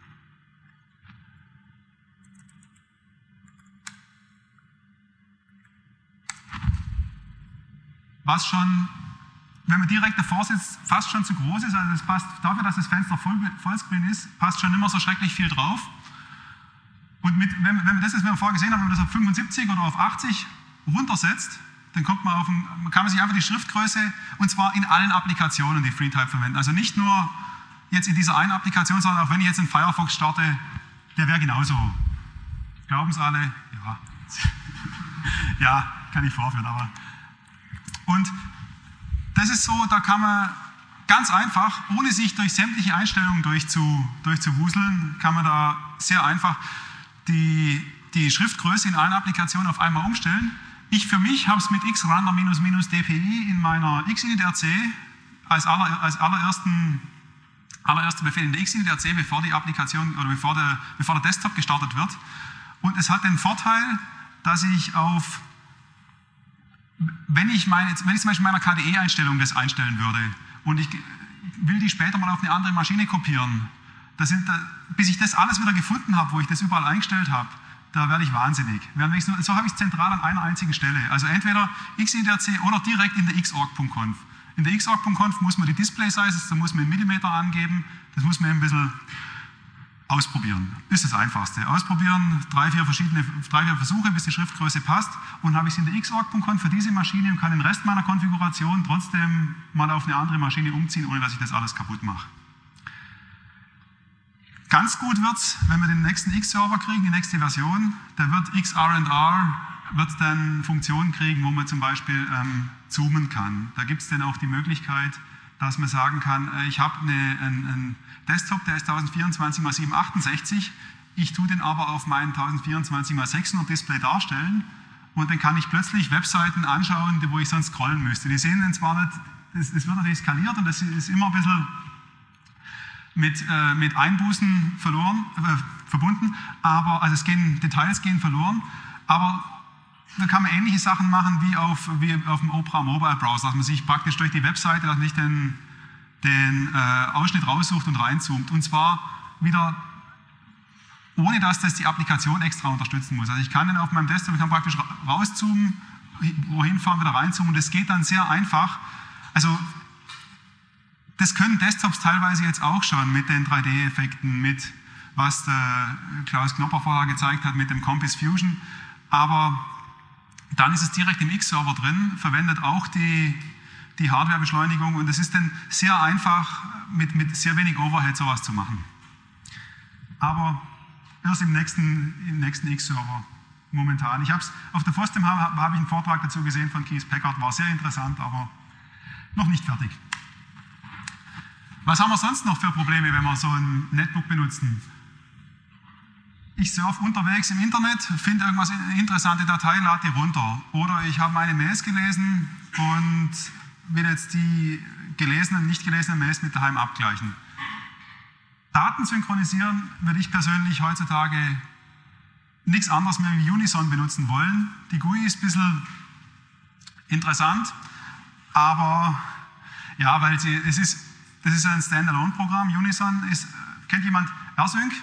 Was schon, wenn man direkt davor sitzt, fast schon zu groß ist, also das passt dafür, dass das Fenster Vollscreen ist, passt schon immer so schrecklich viel drauf. Und wenn man das, was wir vorher gesehen haben, wenn man das auf 75 oder auf 80 runtersetzt, dann kann man sich einfach die Schriftgröße, und zwar in allen Applikationen, die FreeType verwenden. Also nicht nur jetzt in dieser einen Applikation, sondern auch wenn ich jetzt in Firefox starte, der wäre genauso. Glauben es alle? Ja. Ja, kann ich vorführen, aber. Und das ist so, da kann man ganz einfach, ohne sich durch sämtliche Einstellungen durchzuwuseln, kann man da sehr einfach die Schriftgröße in allen Applikationen auf einmal umstellen. Ich für mich habe es mit xrunner-dpi in meiner xinit-rc als allererster Befehl in der xinit-rc, bevor die Applikation oder bevor der Desktop gestartet wird. Und es hat den Vorteil, dass ich wenn ich zum Beispiel in meiner KDE-Einstellung das einstellen würde und ich will die später mal auf eine andere Maschine kopieren, bis ich das alles wieder gefunden habe, wo ich das überall eingestellt habe, da werde ich wahnsinnig. So habe ich es zentral an einer einzigen Stelle. Also entweder xinit-rc oder direkt in der xorg.conf. In der xorg.conf muss man die Display-Sizes, da muss man in Millimeter angeben, das muss man ein bisschen ausprobieren. Ist das Einfachste. Ausprobieren, 3-4 Versuche, bis die Schriftgröße passt, und habe ich es in der xorg.conf für diese Maschine und kann den Rest meiner Konfiguration trotzdem mal auf eine andere Maschine umziehen, ohne dass ich das alles kaputt mache. Ganz gut wird es, wenn wir den nächsten X-Server kriegen, die nächste Version, da wird XR&R dann Funktionen kriegen, wo man zum Beispiel zoomen kann. Da gibt es dann auch die Möglichkeit, dass man sagen kann, ich habe einen Desktop, der ist 1024 x 768, ich tue den aber auf meinen 1024 x 600 Display darstellen, und dann kann ich plötzlich Webseiten anschauen, wo ich sonst scrollen müsste. Die sehen dann zwar nicht, es wird natürlich skaliert und das ist immer ein bisschen mit Einbußen verbunden, also Details gehen verloren, aber da kann man ähnliche Sachen machen wie auf dem Opera Mobile Browser, dass man sich praktisch durch die Webseite nicht den Ausschnitt raussucht und reinzoomt, und zwar wieder ohne dass das die Applikation extra unterstützen muss. Also ich kann dann auf meinem Desktop praktisch rauszoomen, wohin fahren, wieder reinzoomen, und das geht dann sehr einfach. Also das können Desktops teilweise jetzt auch schon mit den 3D-Effekten, mit was der Klaus Knopper vorher gezeigt hat, mit dem Compass Fusion, aber dann ist es direkt im X-Server drin, verwendet auch die Hardwarebeschleunigung, und es ist dann sehr einfach, mit sehr wenig Overhead sowas zu machen. Aber erst im nächsten X-Server momentan. Auf der FOSDEM habe ich einen Vortrag dazu gesehen von Keith Packard, war sehr interessant, aber noch nicht fertig. Was haben wir sonst noch für Probleme, wenn wir so ein Netbook benutzen? Ich surfe unterwegs im Internet, finde irgendwas, eine interessante Datei, lade die runter. Oder ich habe meine Mails gelesen und will jetzt die gelesenen und nicht gelesenen Mails mit daheim abgleichen. Daten synchronisieren würde ich persönlich heutzutage nichts anderes mehr wie Unison benutzen wollen. Die GUI ist ein bisschen interessant, aber ja, weil das ist ein Standalone-Programm. Unison kennt jemand rsync?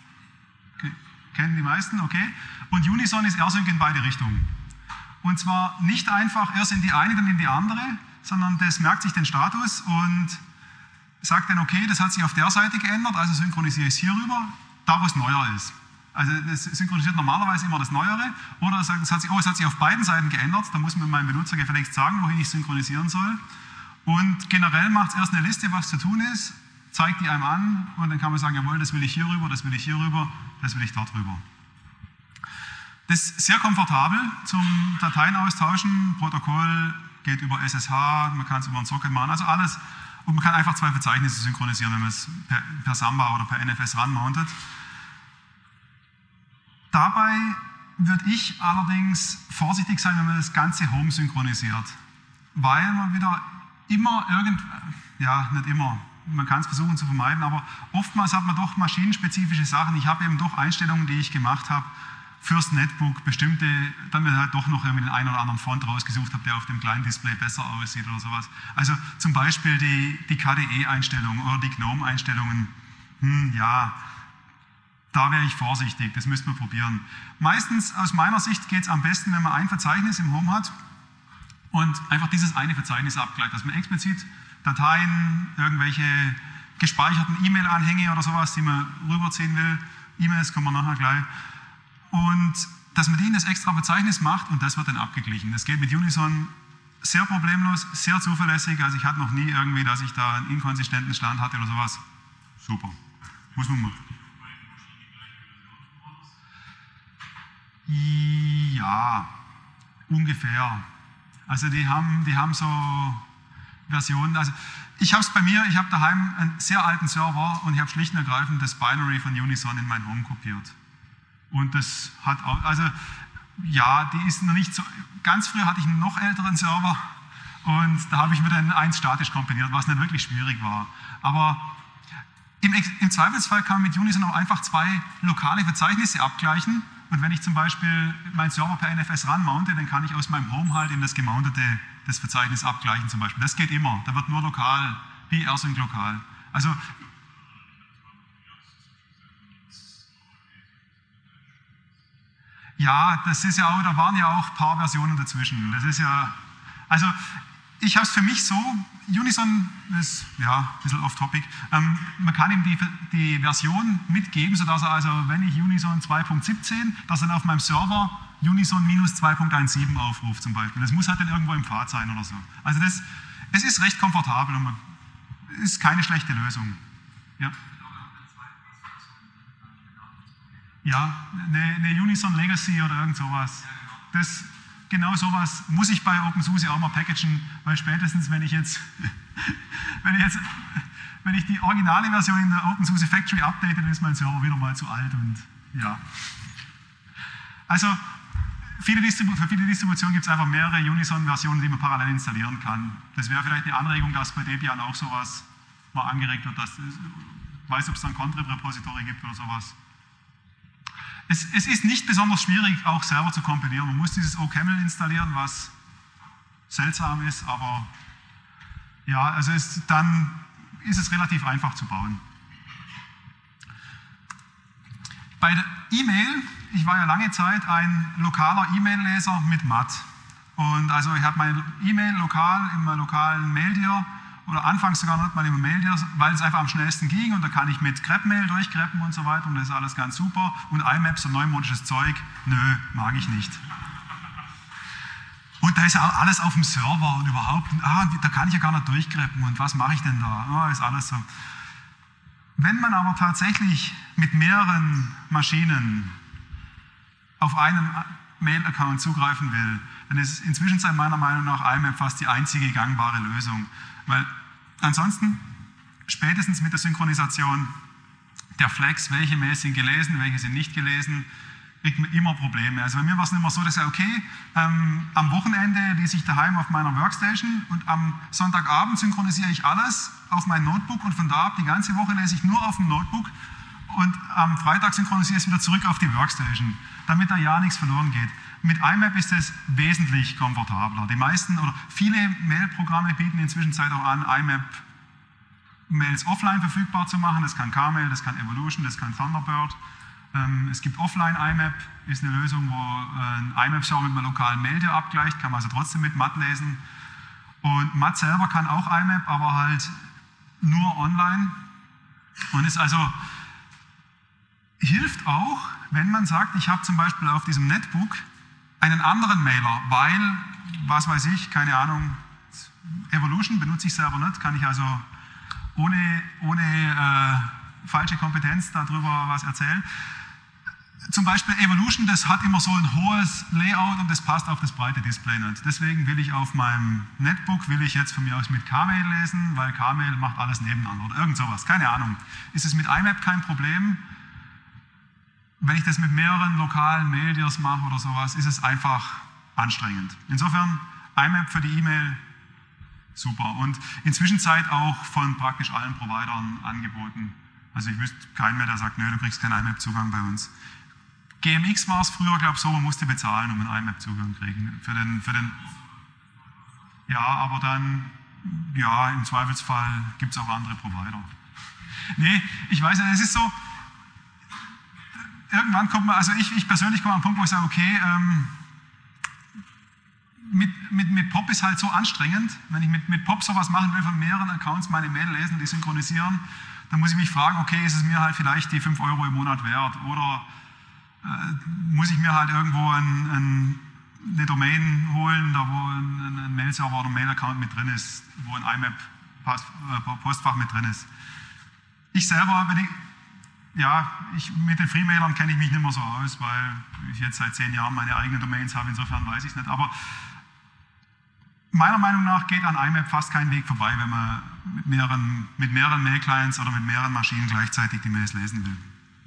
Kennen die meisten, okay. Und Unison ist rsync in beide Richtungen. Und zwar nicht einfach erst in die eine, dann in die andere, sondern das merkt sich den Status und sagt dann, okay, das hat sich auf der Seite geändert, also synchronisiere ich es hier rüber, da wo es neuer ist. Also es synchronisiert normalerweise immer das Neuere, oder es sagt, es hat sich auf beiden Seiten geändert, da muss man meinem Benutzer gefälligst sagen, wohin ich synchronisieren soll. Und generell macht es erst eine Liste, was zu tun ist, zeigt die einem an, und dann kann man sagen, jawohl, das will ich hier rüber, das will ich hier rüber, das will ich dort rüber. Das ist sehr komfortabel zum Dateien austauschen, Protokoll geht über SSH, man kann es über einen Socket machen, also alles. Und man kann einfach zwei Verzeichnisse synchronisieren, wenn man es per Samba oder per NFS ranmountet. Dabei würde ich allerdings vorsichtig sein, wenn man das ganze Home synchronisiert. Weil man wieder immer nicht immer, man kann es versuchen zu vermeiden, aber oftmals hat man doch maschinenspezifische Sachen. Ich habe eben doch Einstellungen, die ich gemacht habe fürs Netbook bestimmte, dann mir halt doch noch irgendwie den einen oder anderen Font rausgesucht habe, der auf dem kleinen Display besser aussieht oder sowas. Also zum Beispiel die KDE-Einstellungen oder die GNOME-Einstellungen, ja, da wäre ich vorsichtig, das müsste man probieren. Meistens, aus meiner Sicht, geht es am besten, wenn man ein Verzeichnis im Home hat und einfach dieses eine Verzeichnis abgleicht, dass man explizit Dateien, irgendwelche gespeicherten E-Mail-Anhänge oder sowas, die man rüberziehen will, E-Mails kommen wir nachher gleich, und dass man die in das extra Verzeichnis macht und das wird dann abgeglichen. Das geht mit Unison sehr problemlos, sehr zuverlässig, also ich hatte noch nie irgendwie, dass ich da einen inkonsistenten Stand hatte oder sowas. Super, muss man machen. Ja, ungefähr. Also die haben so Versionen, also ich habe es bei mir, ich habe daheim einen sehr alten Server und ich habe schlicht und ergreifend das Binary von Unison in mein Home kopiert. Und das hat auch, also ja, die ist noch nicht so, ganz früher hatte ich einen noch älteren Server und da habe ich mir dann eins statisch kompiliert, was nicht wirklich schwierig war. Aber im Zweifelsfall kann man mit Unison auch einfach zwei lokale Verzeichnisse abgleichen. Und wenn ich zum Beispiel meinen Server per NFS ranmounte, dann kann ich aus meinem Home halt in das gemountete das Verzeichnis abgleichen zum Beispiel. Das geht immer, da wird nur lokal, wie rsync lokal. Also ja, das ist ja auch, da waren ja auch ein paar Versionen dazwischen. Das ist ja, also ich habe es für mich so, Unison ist ja ein bisschen off-topic, man kann ihm die Version mitgeben, sodass er also, wenn ich Unison 2.17, dass er dann auf meinem Server Unison minus 2.17 aufruft zum Beispiel. Das muss halt dann irgendwo im Pfad sein oder so. Also es ist recht komfortabel und ist keine schlechte Lösung. Ja. Ja, eine Unison Legacy oder irgend sowas. Genau sowas muss ich bei OpenSUSE auch mal packagen, weil spätestens wenn ich die originale Version in der OpenSUSE Factory update, dann ist mein Server wieder mal zu alt und ja. Also für viele Distributionen gibt es einfach mehrere Unison-Versionen, die man parallel installieren kann. Das wäre vielleicht eine Anregung, dass bei Debian auch sowas mal angeregt wird, dass ich weiß, ob es da ein Contrib-Repository gibt oder sowas. Es ist nicht besonders schwierig, auch selber zu kompilieren. Man muss dieses OCaml installieren, was seltsam ist, aber ja, also dann ist es relativ einfach zu bauen. Bei der E-Mail, ich war ja lange Zeit ein lokaler E-Mail-Leser mit MAT. Und also ich habe meine E-Mail lokal im lokalen Maildir oder anfangs sogar nicht mal im Maildir, weil es einfach am schnellsten ging und da kann ich mit grepmail durchgreppen und so weiter und das ist alles ganz super. Und IMAP, so neumodisches Zeug, nö, mag ich nicht. Und da ist ja alles auf dem Server und überhaupt, da kann ich ja gar nicht durchgreppen und was mache ich denn da? Ist alles so. Wenn man aber tatsächlich mit mehreren Maschinen auf einen Mail-Account zugreifen will, dann ist inzwischen meiner Meinung nach IMAP fast die einzige gangbare Lösung. Weil ansonsten, spätestens mit der Synchronisation der Flags, welche Mails sind gelesen, welche sind nicht gelesen, kriegt man immer Probleme. Also bei mir war es immer so, dass okay, am Wochenende lese ich daheim auf meiner Workstation und am Sonntagabend synchronisiere ich alles auf mein Notebook und von da ab die ganze Woche lese ich nur auf dem Notebook und am Freitag synchronisiere ich es wieder zurück auf die Workstation, damit da ja nichts verloren geht. Mit IMAP ist es wesentlich komfortabler. Die meisten oder viele Mail-Programme bieten inzwischen auch an, IMAP-Mails offline verfügbar zu machen. Das kann Carmail, das kann Evolution, das kann Thunderbird. Es gibt Offline IMAP, ist eine Lösung, wo ein IMAP-Server mit einem lokalen Maildir abgleicht, kann man also trotzdem mit MAT lesen. Und MAT selber kann auch IMAP, aber halt nur online. Und ist also, hilft auch, wenn man sagt, ich habe zum Beispiel auf diesem Netbook einen anderen Mailer, weil, was weiß ich, keine Ahnung, Evolution benutze ich selber nicht, kann ich also ohne falsche Kompetenz darüber was erzählen. Zum Beispiel Evolution, das hat immer so ein hohes Layout und das passt auf das breite Display nicht. Deswegen will ich auf meinem Netbook, jetzt von mir aus mit Carmail lesen, weil Carmail macht alles nebeneinander oder irgend sowas, keine Ahnung. Ist es mit IMAP kein Problem? Wenn ich das mit mehreren lokalen Maildirs mache oder sowas, ist es einfach anstrengend. Insofern IMAP für die E-Mail super und inzwischen auch von praktisch allen Providern angeboten. Also ich wüsste keinen mehr, der sagt, nö, du kriegst keinen IMAP-Zugang bei uns. GMX war es früher, glaube ich, so, man musste bezahlen, um einen IMAP-Zugang kriegen. Ja, aber dann, ja, im Zweifelsfall gibt es auch andere Provider. Nee, ich weiß nicht, es ist so, irgendwann kommt man, also ich persönlich komme an einen Punkt, wo ich sage, okay, mit POP ist halt so anstrengend, wenn ich mit POP sowas machen will, von mehreren Accounts meine Mail lesen, die synchronisieren, dann muss ich mich fragen, okay, ist es mir halt vielleicht die 5 € im Monat wert oder muss ich mir halt irgendwo eine Domain holen, da wo ein Mail-Server oder ein Mail-Account mit drin ist, wo ein IMAP-Postfach mit drin ist. Ich selber, mit den Freemailern kenne ich mich nicht mehr so aus, weil ich jetzt seit 10 Jahren meine eigenen Domains habe, insofern weiß ich es nicht. Aber meiner Meinung nach geht an IMAP fast kein Weg vorbei, wenn man mit mehreren Mail-Clients oder mit mehreren Maschinen gleichzeitig die Mails lesen will.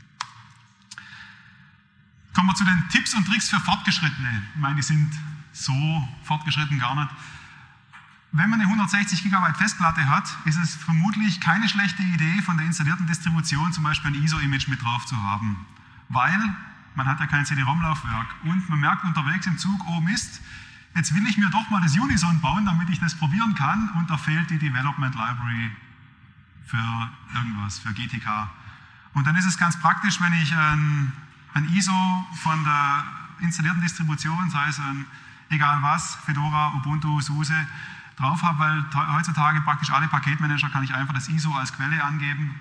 Kommen wir zu den Tipps und Tricks für Fortgeschrittene. Ich meine, die sind so fortgeschritten gar nicht. Wenn man eine 160 GB Festplatte hat, ist es vermutlich keine schlechte Idee, von der installierten Distribution zum Beispiel ein ISO-Image mit drauf zu haben. Weil man hat ja kein CD-ROM-Laufwerk und man merkt unterwegs im Zug, oh Mist, jetzt will ich mir doch mal das Unison bauen, damit ich das probieren kann und da fehlt die Development Library für irgendwas, für GTK. Und dann ist es ganz praktisch, wenn ich ein ISO von der installierten Distribution, sei es egal was, Fedora, Ubuntu, SUSE, drauf habe, weil heutzutage praktisch alle Paketmanager kann ich einfach das ISO als Quelle angeben.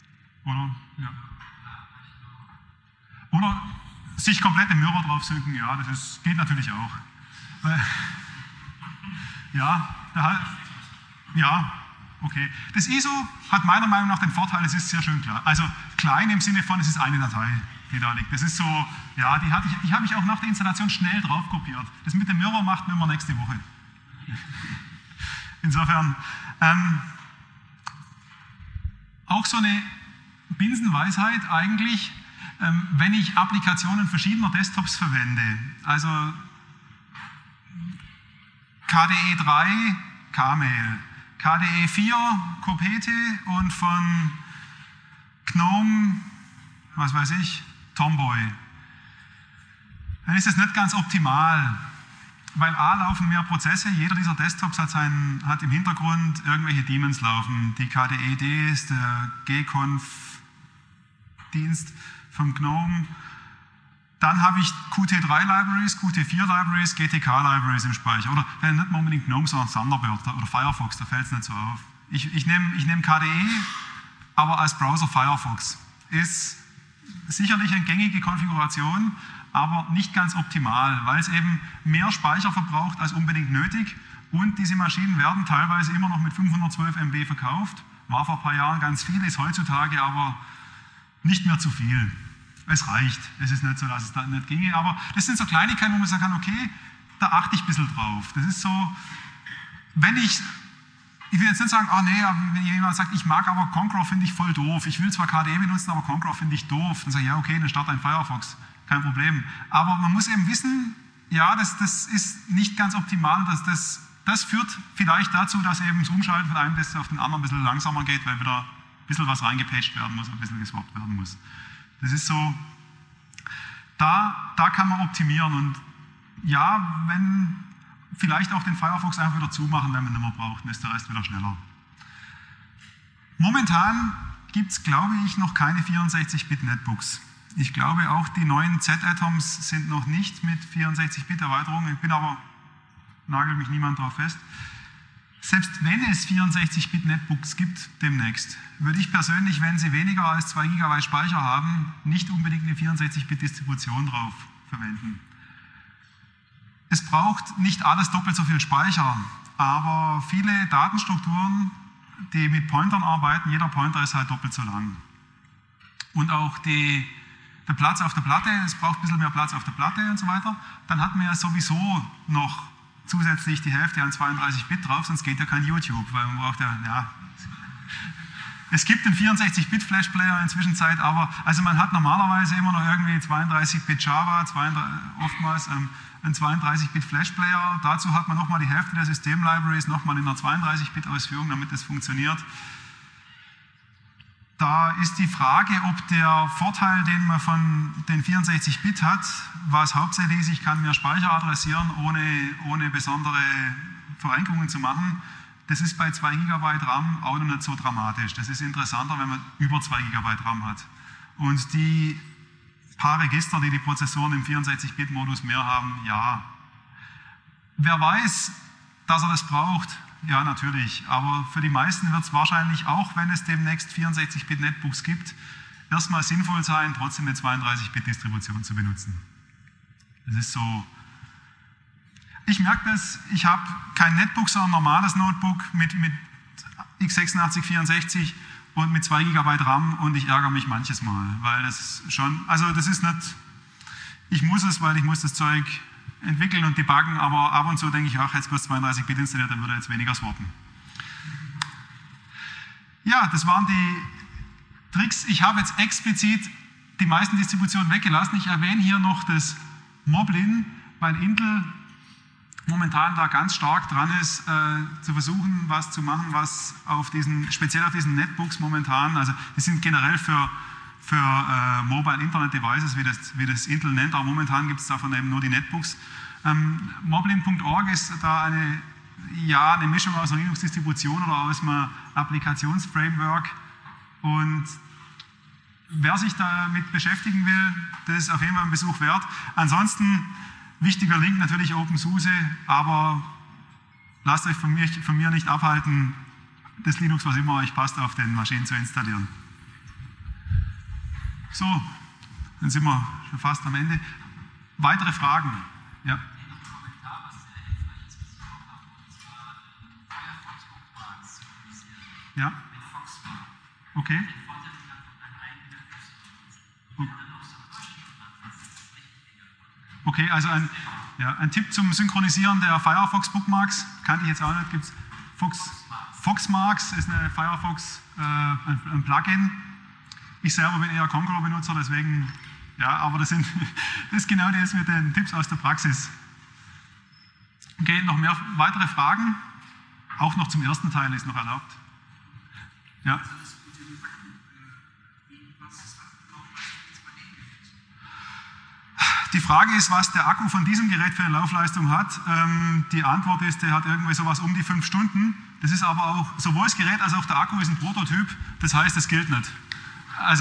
Oder sich komplett im Mirror drauf synken, ja, geht natürlich auch. Okay. Das ISO hat meiner Meinung nach den Vorteil, es ist sehr schön klar. Also klein im Sinne von, es ist eine Datei, die da liegt. Das ist so, ja, die habe ich auch nach der Installation schnell drauf kopiert. Das mit dem Mirror macht mir nächste Woche. Insofern, auch so eine Binsenweisheit eigentlich, wenn ich Applikationen verschiedener Desktops verwende, also KDE 3, Kmail, KDE 4, Kopete und von GNOME, was weiß ich, Tomboy, dann ist das nicht ganz optimal. Weil A laufen mehr Prozesse, jeder dieser Desktops hat im Hintergrund irgendwelche Daemons laufen, die KDE-Ds, der gconf-Dienst vom GNOME. Dann habe ich Qt3-Libraries, Qt4-Libraries, GTK-Libraries im Speicher. Oder nicht mal unbedingt GNOME, sondern Thunderbird oder Firefox, da fällt es nicht so auf. Ich nehm KDE, aber als Browser Firefox. Ist sicherlich eine gängige Konfiguration, aber nicht ganz optimal, weil es eben mehr Speicher verbraucht als unbedingt nötig und diese Maschinen werden teilweise immer noch mit 512 MB verkauft. War vor ein paar Jahren ganz viel, ist heutzutage aber nicht mehr zu viel. Es reicht. Es ist nicht so, dass es da nicht ginge, aber das sind so Kleinigkeiten, wo man sagen kann, okay, da achte ich ein bisschen drauf. Das ist so, ich will jetzt nicht sagen, wenn jemand sagt, ich mag aber Concur, finde ich voll doof. Ich will zwar KDE benutzen, aber Concur finde ich doof. Dann sage ich, ja okay, dann starte ein Firefox. Kein Problem. Aber man muss eben wissen, ja, das ist nicht ganz optimal. Das führt vielleicht dazu, dass eben das Umschalten von einem Desktop auf den anderen ein bisschen langsamer geht, weil wieder ein bisschen was reingepatcht werden muss, ein bisschen geswappt werden muss. Das ist so, da kann man optimieren und ja, vielleicht auch den Firefox einfach wieder zumachen, wenn man nicht mehr braucht, dann ist der Rest wieder schneller. Momentan gibt es, glaube ich, noch keine 64-Bit-Netbooks. Ich glaube auch die neuen Z-Atoms sind noch nicht mit 64-Bit-Erweiterungen, ich bin aber, nagelt mich niemand drauf fest. Selbst wenn es 64-Bit-Netbooks gibt demnächst, würde ich persönlich, wenn sie weniger als 2 GB Speicher haben, nicht unbedingt eine 64-Bit-Distribution drauf verwenden. Es braucht nicht alles doppelt so viel Speicher, aber viele Datenstrukturen, die mit Pointern arbeiten, jeder Pointer ist halt doppelt so lang. Und auch der Platz auf der Platte, es braucht ein bisschen mehr Platz auf der Platte und so weiter, dann hat man ja sowieso noch zusätzlich die Hälfte an 32-Bit drauf, sonst geht ja kein YouTube, weil man braucht ja. Es gibt einen 64-Bit-Flash-Player inzwischen, aber also man hat normalerweise immer noch irgendwie 32-Bit Java, oftmals einen 32-Bit-Flash-Player. Dazu hat man nochmal die Hälfte der System-Libraries nochmal in einer 32-Bit-Ausführung, damit das funktioniert. Da ist die Frage, ob der Vorteil, den man von den 64-Bit hat, was hauptsächlich ist, ich kann mehr Speicher adressieren, ohne besondere Verrenkungen zu machen, das ist bei 2 GB RAM auch noch nicht so dramatisch. Das ist interessanter, wenn man über 2 GB RAM hat. Und die paar Register, die Prozessoren im 64-Bit-Modus mehr haben, ja. Wer weiß, dass er das braucht, ja natürlich. Aber für die meisten wird es wahrscheinlich, auch wenn es demnächst 64-Bit-Netbooks gibt, erstmal sinnvoll sein, trotzdem eine 32-Bit-Distribution zu benutzen. Das ist so. Ich merke das, ich habe kein Netbook, sondern ein normales Notebook mit x86, 64 und mit 2 GB RAM und ich ärgere mich manches Mal, weil das schon, also das ist nicht, ich muss es, weil ich muss das Zeug entwickeln und debuggen, aber ab und zu denke ich, ach, jetzt wird 32-Bit installiert, dann würde jetzt weniger swappen. Ja, das waren die Tricks. Ich habe jetzt explizit die meisten Distributionen weggelassen. Ich erwähne hier noch das Moblin, weil Intel momentan da ganz stark dran ist, zu versuchen, was zu machen, was speziell auf diesen Netbooks momentan, also die sind generell für Mobile Internet Devices, wie das Intel nennt, aber momentan gibt es davon eben nur die Netbooks. Moblin.org ist da eine Mischung aus einer Linux-Distribution oder aus einem Applikationsframework, und wer sich damit beschäftigen will, das ist auf jeden Fall ein Besuch wert. Ansonsten wichtiger Link natürlich OpenSUSE, aber lasst euch von mir nicht abhalten, das Linux, was immer euch passt, auf den Maschinen zu installieren. So, dann sind wir schon fast am Ende. Weitere Fragen? Ja. Ja. Okay. Okay, also ein Tipp zum Synchronisieren der Firefox Bookmarks, kannte ich jetzt auch nicht, gibt es Foxmarks, ist eine Firefox, ein Plugin. Ich selber bin eher Conqueror-Benutzer, deswegen, ja, aber das ist genau das mit den Tipps aus der Praxis. Okay, noch mehr weitere Fragen? Auch noch zum ersten Teil ist noch erlaubt. Ja. Die Frage ist, was der Akku von diesem Gerät für eine Laufleistung hat. Die Antwort ist, der hat irgendwie sowas um die 5 Stunden. Das ist aber auch, sowohl das Gerät als auch der Akku ist ein Prototyp, das heißt, das gilt nicht. Also,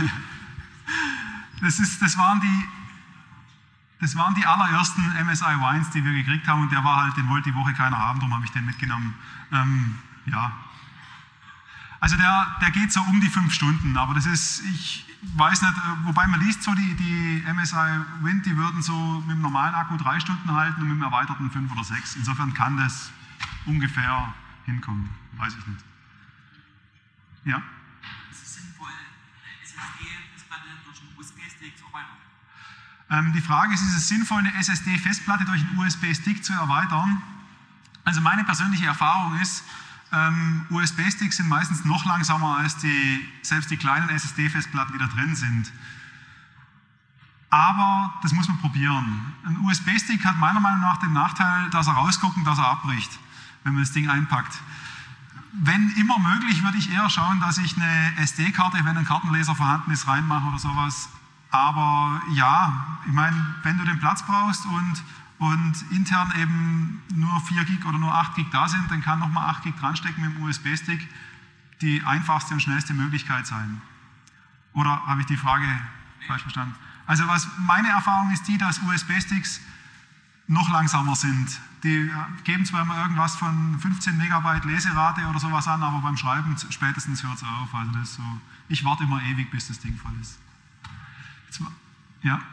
das waren die allerersten MSI Wines, die wir gekriegt haben, und der war halt, den wollte die Woche keiner haben, darum habe ich den mitgenommen. Ja. Also der geht so um die 5 Stunden, aber das ist, ich weiß nicht, wobei man liest so, die MSI Wind, die würden so mit dem normalen Akku 3 Stunden halten und mit dem erweiterten 5 oder 6. Insofern kann das ungefähr hinkommen, weiß ich nicht. Ja? Es ist sinnvoll, eine SSD-Festplatte durch einen USB-Stick zu erweitern. Die Frage ist es sinnvoll, eine SSD-Festplatte durch einen USB-Stick zu erweitern? Also meine persönliche Erfahrung ist, USB-Sticks sind meistens noch langsamer als selbst die kleinen SSD-Festplatten, die da drin sind. Aber das muss man probieren. Ein USB-Stick hat meiner Meinung nach den Nachteil, dass er rausguckt und dass er abbricht, wenn man das Ding einpackt. Wenn immer möglich, würde ich eher schauen, dass ich eine SD-Karte, wenn ein Kartenleser vorhanden ist, reinmache oder sowas. Aber ja, ich meine, wenn du den Platz brauchst und intern eben nur 4 Gig oder nur 8 Gig da sind, dann kann nochmal 8 Gig dranstecken mit dem USB-Stick die einfachste und schnellste Möglichkeit sein. Oder habe ich die Frage falsch verstanden? Also meine Erfahrung ist die, dass USB-Sticks noch langsamer sind. Die geben zwar immer irgendwas von 15 Megabyte Leserate oder sowas an, aber beim Schreiben spätestens hört es auf. Also das ist so, ich warte immer ewig, bis das Ding voll ist. Ja?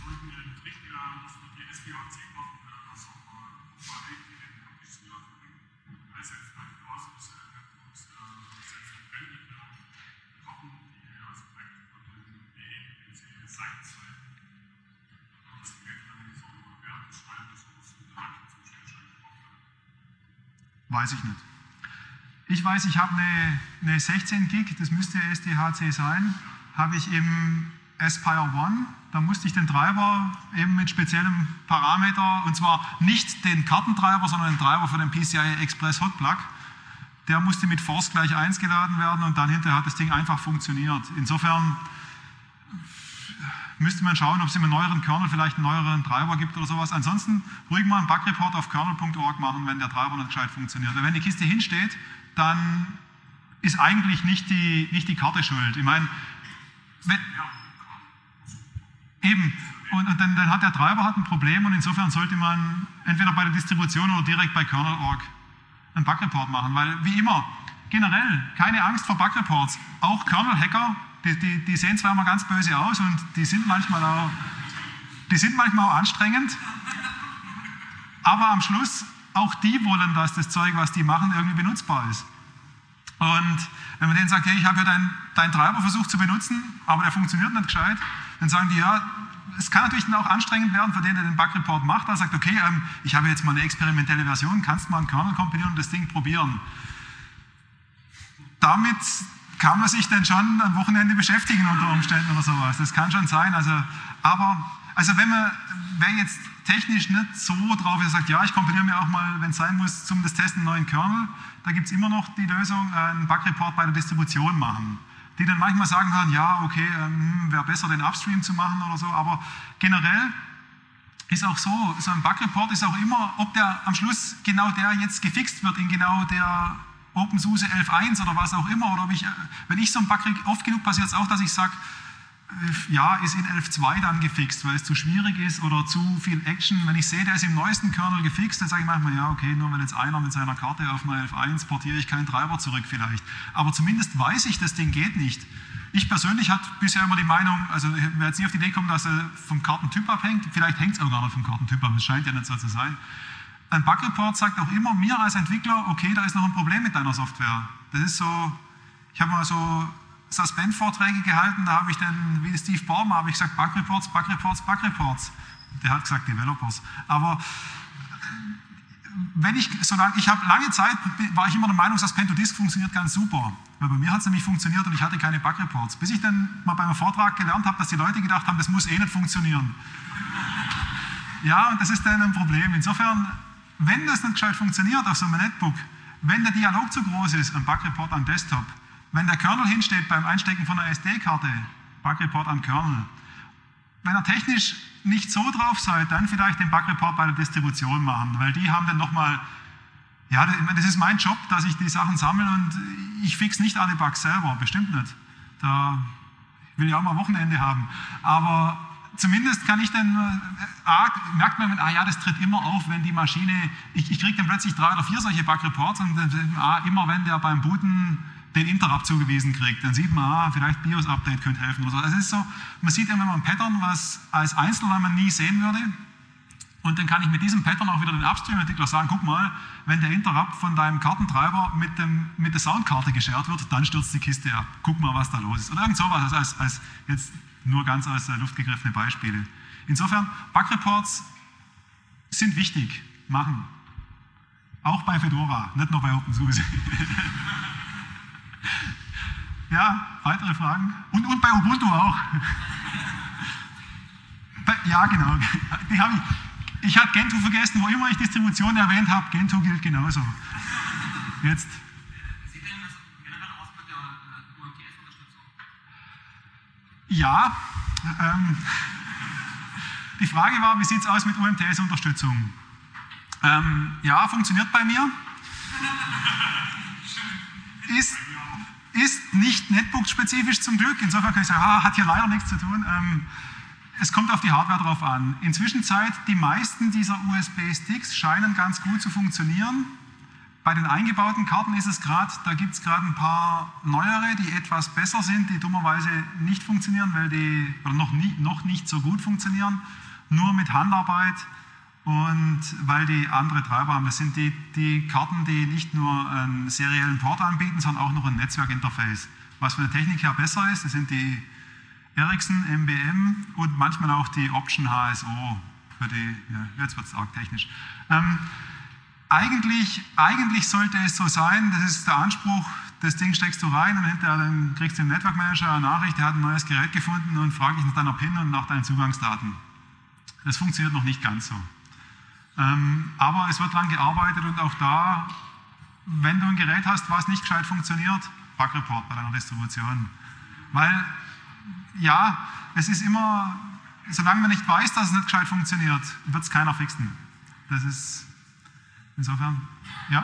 Weiß ich nicht. Ich weiß, ich habe eine 16 Gig, das müsste SDHC sein, habe ich im Aspire One. Da musste ich den Treiber eben mit speziellem Parameter, und zwar nicht den Kartentreiber, sondern den Treiber für den PCI Express Hotplug, der musste mit Force gleich 1 geladen werden und dann hinterher hat das Ding einfach funktioniert. Insofern müsste man schauen, ob es im neueren Kernel vielleicht einen neueren Treiber gibt oder sowas. Ansonsten ruhig mal einen Bug-Report auf kernel.org machen, wenn der Treiber nicht gescheit funktioniert. Und wenn die Kiste hinsteht, dann ist eigentlich nicht die Karte schuld. Ich meine, eben, und dann hat der Treiber ein Problem und insofern sollte man entweder bei der Distribution oder direkt bei kernel.org einen Bug-Report machen, weil wie immer, generell keine Angst vor Bug-Reports. Auch Kernel-Hacker, die sehen zwar immer ganz böse aus und die sind manchmal auch anstrengend, aber am Schluss, auch die wollen, dass das Zeug, was die machen, irgendwie benutzbar ist. Und wenn man denen sagt, hey, ich habe ja deinen Treiber versucht zu benutzen, aber der funktioniert nicht gescheit, dann sagen die, ja, es kann natürlich dann auch anstrengend werden für den, der den Bug-Report macht, der sagt, okay, ich habe jetzt mal eine experimentelle Version, kannst du mal einen Kernel kompilieren und das Ding probieren. Damit kann man sich dann schon am Wochenende beschäftigen unter Umständen oder sowas. Das kann schon sein. Also wer jetzt technisch nicht so drauf ist, sagt, ja, ich kompiliere mir auch mal, wenn es sein muss, zum das Testen einen neuen Kernel, da gibt es immer noch die Lösung, einen Bug-Report bei der Distribution machen. Die dann manchmal sagen können, ja, okay, wäre besser, den Upstream zu machen oder so, aber generell ist auch so ein Bug-Report ist auch immer, ob der am Schluss genau der jetzt gefixt wird in genau der OpenSUSE 11.1 oder was auch immer, oder wenn ich so einen Bug kriege, oft genug passiert es auch, dass ich sage, ja, ist in 11.2 dann gefixt, weil es zu schwierig ist oder zu viel Action. Wenn ich sehe, der ist im neuesten Kernel gefixt, dann sage ich manchmal, ja, okay, nur weil jetzt einer mit seiner Karte auf eine 11.1 portiere ich keinen Treiber zurück vielleicht. Aber zumindest weiß ich, das Ding geht nicht. Ich persönlich hatte bisher immer die Meinung, also ich werde jetzt nie auf die Idee kommen, dass er vom Kartentyp abhängt, vielleicht hängt es auch gar nicht vom Kartentyp ab, es scheint ja nicht so zu sein. Ein Bug-Report sagt auch immer mir als Entwickler, okay, da ist noch ein Problem mit deiner Software. Das ist so, ich habe mal so Suspend-Vorträge gehalten, da habe ich dann, wie Steve Ballmer, habe ich gesagt, Bug-Reports, Bug-Reports, Bug-Reports. Der hat gesagt Developers. Aber ich habe lange Zeit, war ich immer der Meinung, Suspend to Disk funktioniert ganz super. Weil bei mir hat es nämlich funktioniert und ich hatte keine Bug-Reports. Bis ich dann mal beim Vortrag gelernt habe, dass die Leute gedacht haben, das muss eh nicht funktionieren. Ja, und das ist dann ein Problem. Insofern, wenn das nicht gescheit funktioniert auf so einem Netbook, wenn der Dialog zu groß ist, ein Bug-Report am Desktop, wenn der Kernel hinsteht beim Einstecken von einer SD-Karte, Bug-Report am Kernel. Wenn ihr technisch nicht so drauf seid, dann vielleicht den Bug-Report bei der Distribution machen, weil die haben dann nochmal, ja, das ist mein Job, dass ich die Sachen sammle und ich fixe nicht alle Bugs selber, bestimmt nicht. Da will ich auch mal Wochenende haben. Aber zumindest kann ich dann, merkt man, ja, das tritt immer auf, wenn die Maschine, ich kriege dann plötzlich 3 oder 4 solche Bug-Reports und immer wenn der beim Booten den Interrupt zugewiesen kriegt, dann sieht man, vielleicht BIOS-Update könnte helfen oder so. Also es ist so, man sieht immer ein Pattern, was als Einzelner man nie sehen würde. Und dann kann ich mit diesem Pattern auch wieder den Upstream-Entwickler sagen, guck mal, wenn der Interrupt von deinem Kartentreiber mit der Soundkarte geschert wird, dann stürzt die Kiste ab. Guck mal, was da los ist. Oder irgend sowas, als jetzt nur ganz aus der Luft gegriffene Beispiele. Insofern, Bug-Reports sind wichtig, machen. Auch bei Fedora, nicht nur bei OpenSUSE. Ja, weitere Fragen? Und bei Ubuntu auch. Ja, genau. Ich habe Gentoo vergessen, wo immer ich Distribution erwähnt habe, Gentoo gilt genauso. Jetzt. Wie sieht denn das generell aus mit der UMTS-Unterstützung? Ja, die Frage war, wie sieht es aus mit UMTS-Unterstützung? Ja, funktioniert bei mir. Ist nicht Netbook-spezifisch zum Glück, insofern kann ich sagen, hat hier leider nichts zu tun. Es kommt auf die Hardware drauf an. Inzwischen die meisten dieser USB-Sticks scheinen ganz gut zu funktionieren. Bei den eingebauten Karten ist es gerade, da gibt es gerade ein paar neuere, die etwas besser sind, die dummerweise nicht funktionieren, weil die oder noch nicht so gut funktionieren, nur mit Handarbeit. Und weil die andere Treiber haben, das sind die Karten, die nicht nur einen seriellen Port anbieten, sondern auch noch ein Netzwerkinterface. Was von der Technik her besser ist, das sind die Ericsson, MBM und manchmal auch die Option HSO. Jetzt wird es arg technisch. Eigentlich sollte es so sein, das ist der Anspruch, das Ding steckst du rein und hinterher dann kriegst du im Network Manager eine Nachricht, der hat ein neues Gerät gefunden und fragt dich nach deiner PIN und nach deinen Zugangsdaten. Das funktioniert noch nicht ganz so. Aber es wird daran gearbeitet und auch da wenn du ein Gerät hast, was nicht gescheit funktioniert, Bug-Report bei deiner Distribution. Weil, ja, es ist immer, solange man nicht weiß, dass es nicht gescheit funktioniert, wird es keiner fixen. Das ist insofern, ja.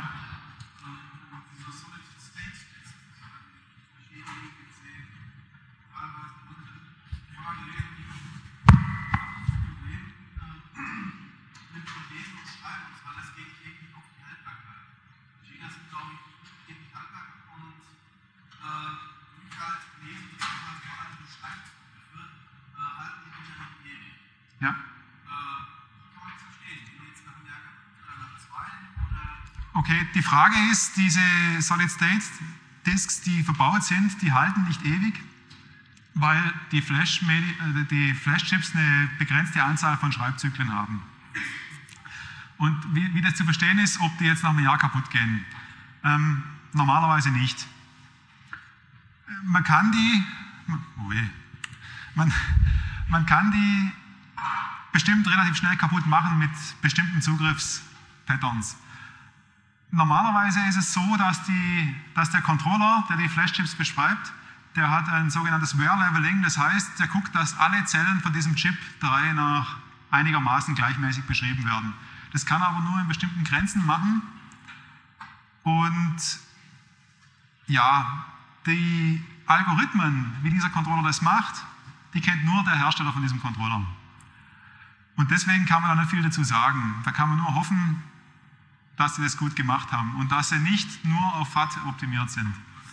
Ja. Okay, die Frage ist, diese Solid-State-Disks, die verbaut sind, die halten nicht ewig, weil die Flash-Chips eine begrenzte Anzahl von Schreibzyklen haben. Und wie das zu verstehen ist, ob die jetzt nach einem Jahr kaputt gehen. Normalerweise nicht. Man kann die bestimmt relativ schnell kaputt machen mit bestimmten Zugriffspatterns. Normalerweise ist es so, dass der Controller, der die Flash-Chips beschreibt, der hat ein sogenanntes Wear-Leveling, das heißt, der guckt, dass alle Zellen von diesem Chip der Reihe nach einigermaßen gleichmäßig beschrieben werden. Das kann er aber nur in bestimmten Grenzen machen. Und ja, die Algorithmen, wie dieser Controller das macht, die kennt nur der Hersteller von diesem Controller. Und deswegen kann man da nicht viel dazu sagen. Da kann man nur hoffen, dass sie das gut gemacht haben und dass sie nicht nur auf FAT optimiert sind.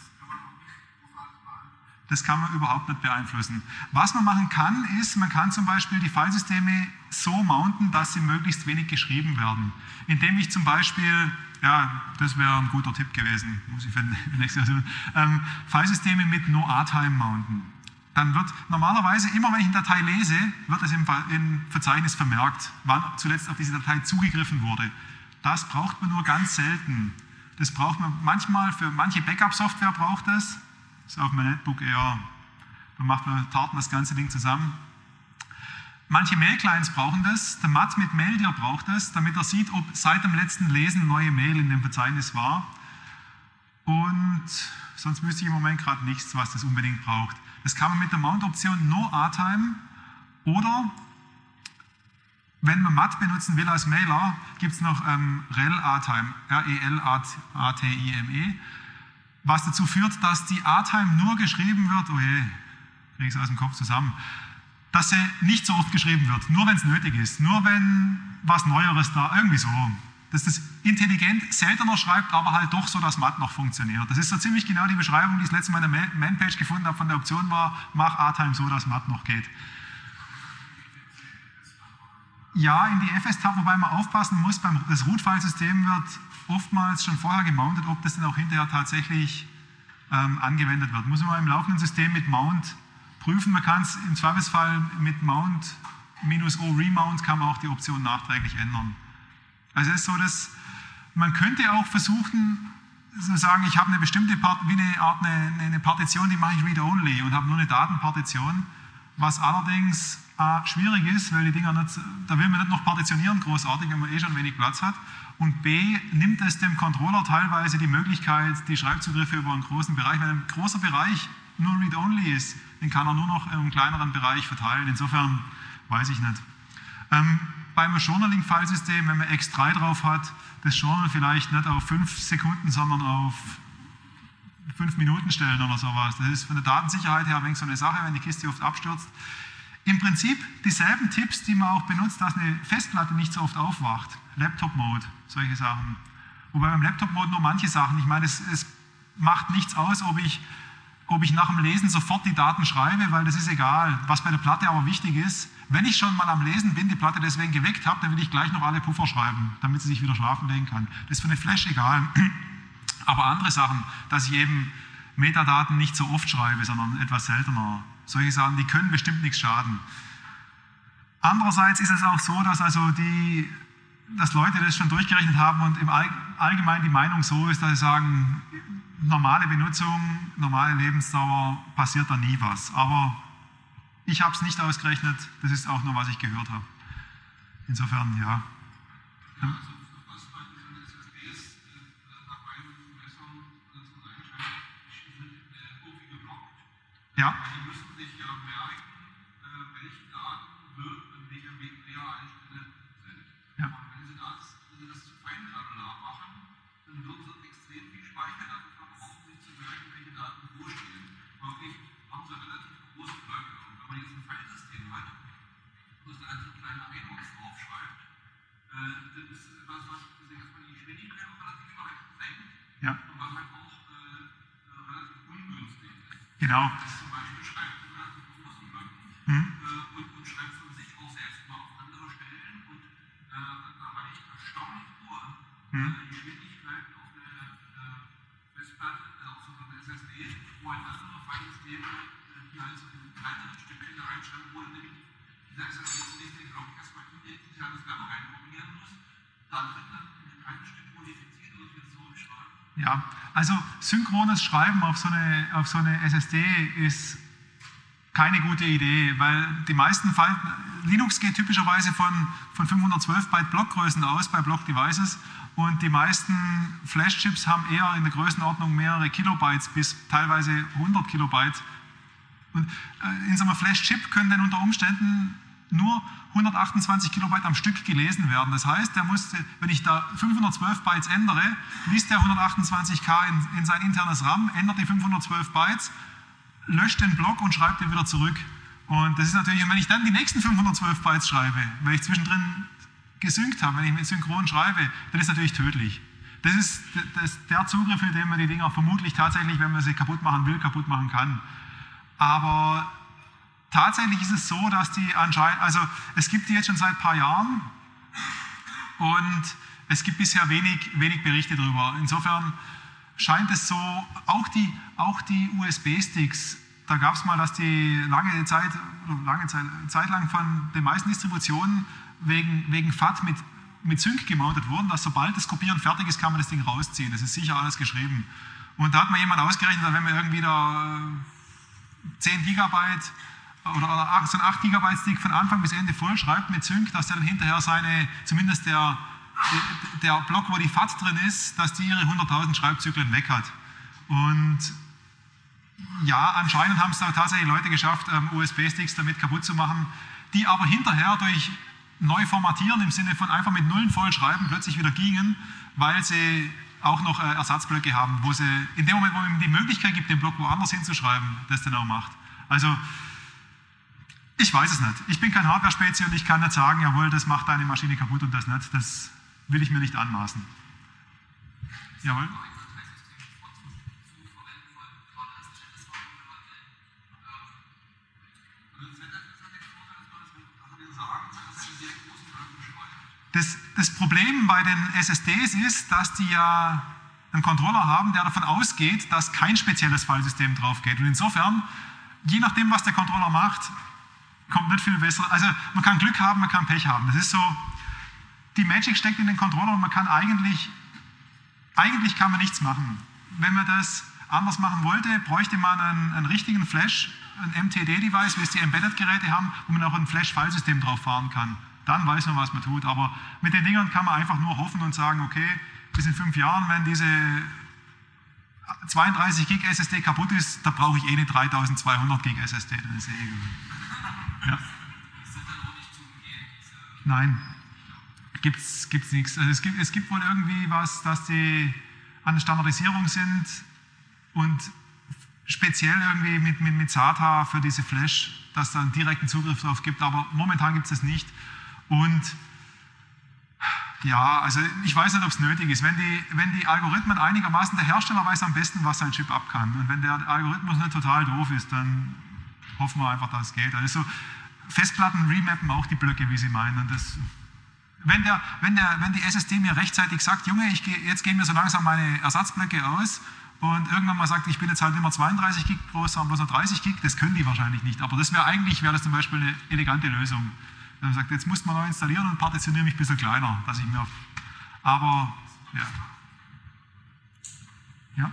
Das kann man überhaupt nicht beeinflussen. Was man machen kann, ist, man kann zum Beispiel die Filesysteme so mounten, dass sie möglichst wenig geschrieben werden. Indem ich zum Beispiel, ja, das wäre ein guter Tipp gewesen, muss ich für die nächste Version, Filesysteme mit No-A-Time mounten. Dann wird normalerweise, immer wenn ich eine Datei lese, wird es im Verzeichnis vermerkt, wann zuletzt auf diese Datei zugegriffen wurde. Das braucht man nur ganz selten. Das braucht man manchmal, für manche Backup-Software braucht das. Das ist auf meinem Netbook eher, da tarten das ganze Ding zusammen. Manche Mail-Clients brauchen das, der Matt mit Maildir braucht das, damit er sieht, ob seit dem letzten Lesen neue Mail in dem Verzeichnis war. Und sonst wüsste ich im Moment gerade nichts, was das unbedingt braucht. Das kann man mit der Mount-Option No-A-Time oder, wenn man Matt benutzen will als Mailer, gibt es noch REL-A-Time, R-E-L-A-T-I-M-E, was dazu führt, dass die A-Time nur geschrieben wird, oh je, kriege ich es aus dem Kopf zusammen, dass sie nicht so oft geschrieben wird, nur wenn es nötig ist, nur wenn was Neueres da, irgendwie so. Dass das intelligent seltener schreibt, aber halt doch so, dass Matt noch funktioniert. Das ist so ziemlich genau die Beschreibung, die ich das letzte Mal in der Man-Page gefunden habe von der Option war, mach A-Time so, dass Matt noch geht. Ja, in die FS-Tab, wobei man aufpassen muss, das Root-File-System wird oftmals schon vorher gemountet, ob das dann auch hinterher tatsächlich angewendet wird. Muss man im laufenden System mit Mount prüfen. Man kann es im Zweifelsfall mit Mount -O Remount kann man auch die Option nachträglich ändern. Also es ist so, dass man könnte auch versuchen, zu sagen, ich habe eine bestimmte eine Partition, die mache ich read-only und habe nur eine Datenpartition, was allerdings schwierig ist, weil die Dinger nicht, da will man nicht noch partitionieren großartig, wenn man eh schon wenig Platz hat. Und B, nimmt es dem Controller teilweise die Möglichkeit, die Schreibzugriffe über einen großen Bereich, wenn ein großer Bereich nur read-only ist, den kann er nur noch in einem kleineren Bereich verteilen. Insofern weiß ich nicht. Beim Journaling-Filesystem, wenn man X3 drauf hat, das Journal vielleicht nicht auf 5 Sekunden, sondern auf 5 Minuten stellen oder sowas. Das ist von der Datensicherheit her ein wenig so eine Sache, wenn die Kiste oft abstürzt. Im Prinzip dieselben Tipps, die man auch benutzt, dass eine Festplatte nicht so oft aufwacht. Laptop-Mode, solche Sachen. Wobei beim Laptop-Mode nur manche Sachen. Ich meine, es macht nichts aus, ob ich nach dem Lesen sofort die Daten schreibe, weil das ist egal. Was bei der Platte aber wichtig ist, wenn ich schon mal am Lesen bin, die Platte deswegen geweckt habe, dann will ich gleich noch alle Puffer schreiben, damit sie sich wieder schlafen legen kann. Das ist für eine Flash egal. Aber andere Sachen, dass ich eben Metadaten nicht so oft schreibe, sondern etwas seltener. Solche Sachen, die können bestimmt nichts schaden. Andererseits ist es auch so, dass dass Leute das schon durchgerechnet haben und im Allgemeinen die Meinung so ist, dass sie sagen, normale Benutzung, normale Lebensdauer, passiert da nie was. Aber ich habe es nicht ausgerechnet, das ist auch nur, was ich gehört habe. Insofern, ja. Also, was heute so eine SSDs nach meinem Ja. Die müssen sich ja merken, welche Daten in welcher realen Stelle sind. Ja. Und wenn Sie das zu feingranular machen, dann wird es extrem viel Speicher dafür verbrauchen, sich zu merken, welche Daten wo stehen. Häufig haben Sie relativ große Blöcke. Und wenn man jetzt ein Filesystem hat, wo es dann so kleine Items draufschreibt, das ist etwas, was erstmal die Geschwindigkeit auch relativ stark senkt. Ja. Und was halt auch relativ ungünstig ist. Genau. Zum Beispiel schreibt man relativ große Blöcke und schreibt von sich auch selbst mal auf andere Stellen und da reicht erstaunlich nur die Geschwindigkeit auf eine Festplatte, auf so eine SSD, wo halt andere Filesysteme, die halt so in kleineren Stückchen da reinschreiben, wo nämlich dieser SSD zunächst den Block erstmal in ihr internes Memory reinkombinieren muss, dann wird dann in einem kleinen Stück modifiziert und wieder zurückschreiben. Ja, also synchrones Schreiben auf so eine SSD ist keine gute Idee, weil die meisten Fallen, Linux geht typischerweise von 512 Byte Blockgrößen aus bei Block-Devices und die meisten Flash-Chips haben eher in der Größenordnung mehrere Kilobytes bis teilweise 100 Kilobyte. Und in so einem Flash-Chip können dann unter Umständen nur 128 Kilobyte am Stück gelesen werden. Das heißt, der muss, wenn ich da 512 Bytes ändere, liest der 128K in sein internes RAM, ändert die 512 Bytes, löscht den Block und schreibt ihn wieder zurück. Und das ist natürlich, und wenn ich dann die nächsten 512 Bytes schreibe, weil ich zwischendrin gesynkt habe, wenn ich mit synchron schreibe, dann ist natürlich tödlich. Das ist der Zugriff, mit dem man die Dinger vermutlich tatsächlich, wenn man sie kaputt machen will, kaputt machen kann. Aber tatsächlich ist es so, dass die anscheinend, also es gibt die jetzt schon seit ein paar Jahren und es gibt bisher wenig Berichte darüber. Insofern scheint es so, auch die USB-Sticks, da gab es mal, dass die lange Zeit lang von den meisten Distributionen wegen FAT mit Sync gemountet wurden, dass sobald das Kopieren fertig ist, kann man das Ding rausziehen. Das ist sicher alles geschrieben. Und da hat mal jemand ausgerechnet, wenn man irgendwie da 10 Gigabyte oder so ein 8 Gigabyte Stick von Anfang bis Ende voll schreibt mit Sync, dass der dann hinterher zumindest der Block, wo die FAT drin ist, dass die ihre 100.000 Schreibzyklen weg hat. Und ja, anscheinend haben es da tatsächlich Leute geschafft, USB-Sticks damit kaputt zu machen, die aber hinterher durch Neuformatieren im Sinne von einfach mit Nullen vollschreiben plötzlich wieder gingen, weil sie auch noch Ersatzblöcke haben, wo sie in dem Moment, wo man die Möglichkeit gibt, den Block woanders hinzuschreiben, das dann auch macht. Also ich weiß es nicht. Ich bin kein Hardware-Spezi und ich kann nicht sagen, jawohl, das macht deine Maschine kaputt und das nicht. Das will ich mir nicht anmaßen. Jawohl. Das Problem bei den SSDs ist, dass die ja einen Controller haben, der davon ausgeht, dass kein spezielles Filesystem drauf geht. Und insofern, je nachdem, was der Controller macht, kommt nicht viel besser. Also man kann Glück haben, man kann Pech haben. Das ist so, die Magic steckt in den Controller und man kann eigentlich kann man nichts machen. Wenn man das anders machen wollte, bräuchte man einen richtigen Flash, ein MTD-Device, wie es die Embedded-Geräte haben, wo man auch ein Flash-Filesystem drauf fahren kann. Dann weiß man, was man tut. Aber mit den Dingern kann man einfach nur hoffen und sagen, okay, bis in 5 Jahren, wenn diese 32 Gig SSD kaputt ist, da brauche ich eh eine 3200 Gig SSD, dann ist eh egal. Ja. Nein, gibt's nichts. Also es gibt wohl irgendwie was, dass die an Standardisierung sind und speziell irgendwie mit SATA für diese Flash, dass da einen direkten Zugriff drauf gibt, aber momentan gibt es das nicht. Und ja, also ich weiß nicht, ob es nötig ist. Wenn die Algorithmen einigermaßen, der Hersteller weiß am besten, was sein Chip ab kann. Und wenn der Algorithmus nicht total doof ist, dann hoffen wir einfach, dass es geht. Also Festplatten remappen auch die Blöcke, wie sie meinen. Und das, wenn die SSD mir rechtzeitig sagt, Junge, jetzt gehen mir so langsam meine Ersatzblöcke aus und irgendwann mal sagt, ich bin jetzt halt nicht mehr 32 Gig groß, sondern bloß noch 30 Gig, das können die wahrscheinlich nicht. Aber das wäre das zum Beispiel eine elegante Lösung. Wenn man sagt, jetzt muss man neu installieren und partitioniere mich ein bisschen kleiner, dass ich mir. Aber, ja. Ja.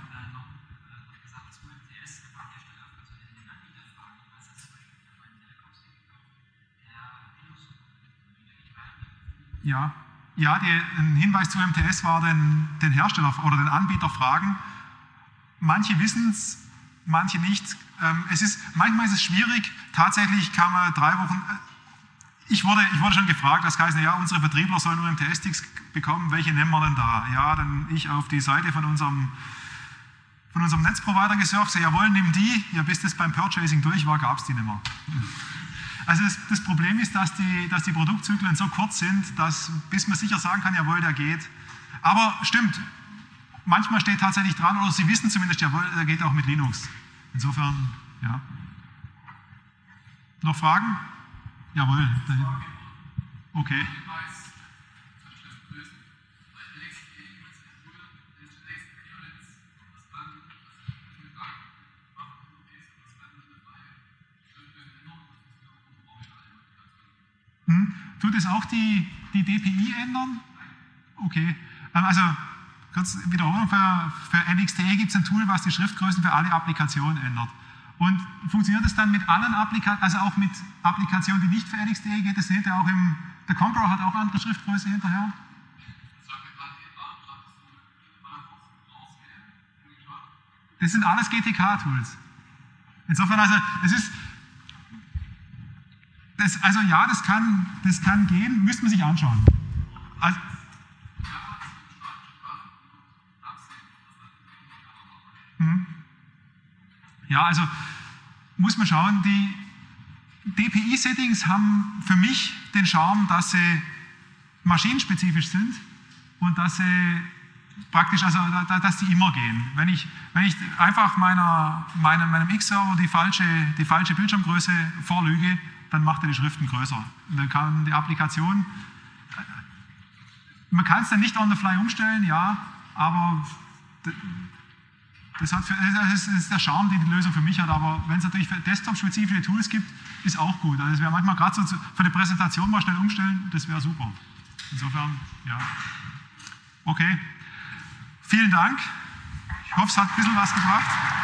Ja, ein Hinweis zu MTS war, den Hersteller oder den Anbieter fragen. Manche wissen es, manche nicht. Manchmal ist es schwierig. Tatsächlich kann man 3 Wochen... Ich wurde schon gefragt, das heißt, ja, unsere Vertriebler sollen nur MTS-Sticks bekommen, welche nehmen wir denn da? Ja, dann ich auf die Seite von unserem Netzprovider gesurft, jawohl, nimm die, ja, bis das beim Purchasing durch war, gab es die nicht mehr. Also das Problem ist, dass die Produktzyklen so kurz sind, dass bis man sicher sagen kann, jawohl, der geht. Aber stimmt, manchmal steht tatsächlich dran, oder Sie wissen zumindest, jawohl, der geht auch mit Linux. Insofern, ja. Noch Fragen? Jawohl. Okay. Tut es auch die DPI ändern? Okay. Also, kurz Wiederholung, für NXDE gibt es ein Tool, was die Schriftgrößen für alle Applikationen ändert. Und funktioniert das dann mit allen Applikationen, also auch mit Applikationen, die nicht für NXDE geht? Das hinterher auch der Conqueror hat auch andere Schriftgröße hinterher? Das sind alles GTK-Tools. Insofern, also, das kann gehen, müsste man sich anschauen. Also, ja, also muss man schauen, die DPI-Settings haben für mich den Charme, dass sie maschinenspezifisch sind und dass sie praktisch, also dass die immer gehen. Wenn ich einfach meinem X-Server die falsche Bildschirmgröße vorlüge, dann macht er die Schriften größer. Dann kann die Applikation, man kann es dann nicht on the fly umstellen, ja, aber das ist der Charme, den die Lösung für mich hat, aber wenn es natürlich für Desktop-spezifische Tools gibt, ist auch gut. Also es wäre manchmal gerade so für eine Präsentation mal schnell umstellen, das wäre super. Insofern, ja. Okay. Vielen Dank. Ich hoffe, es hat ein bisschen was gebracht.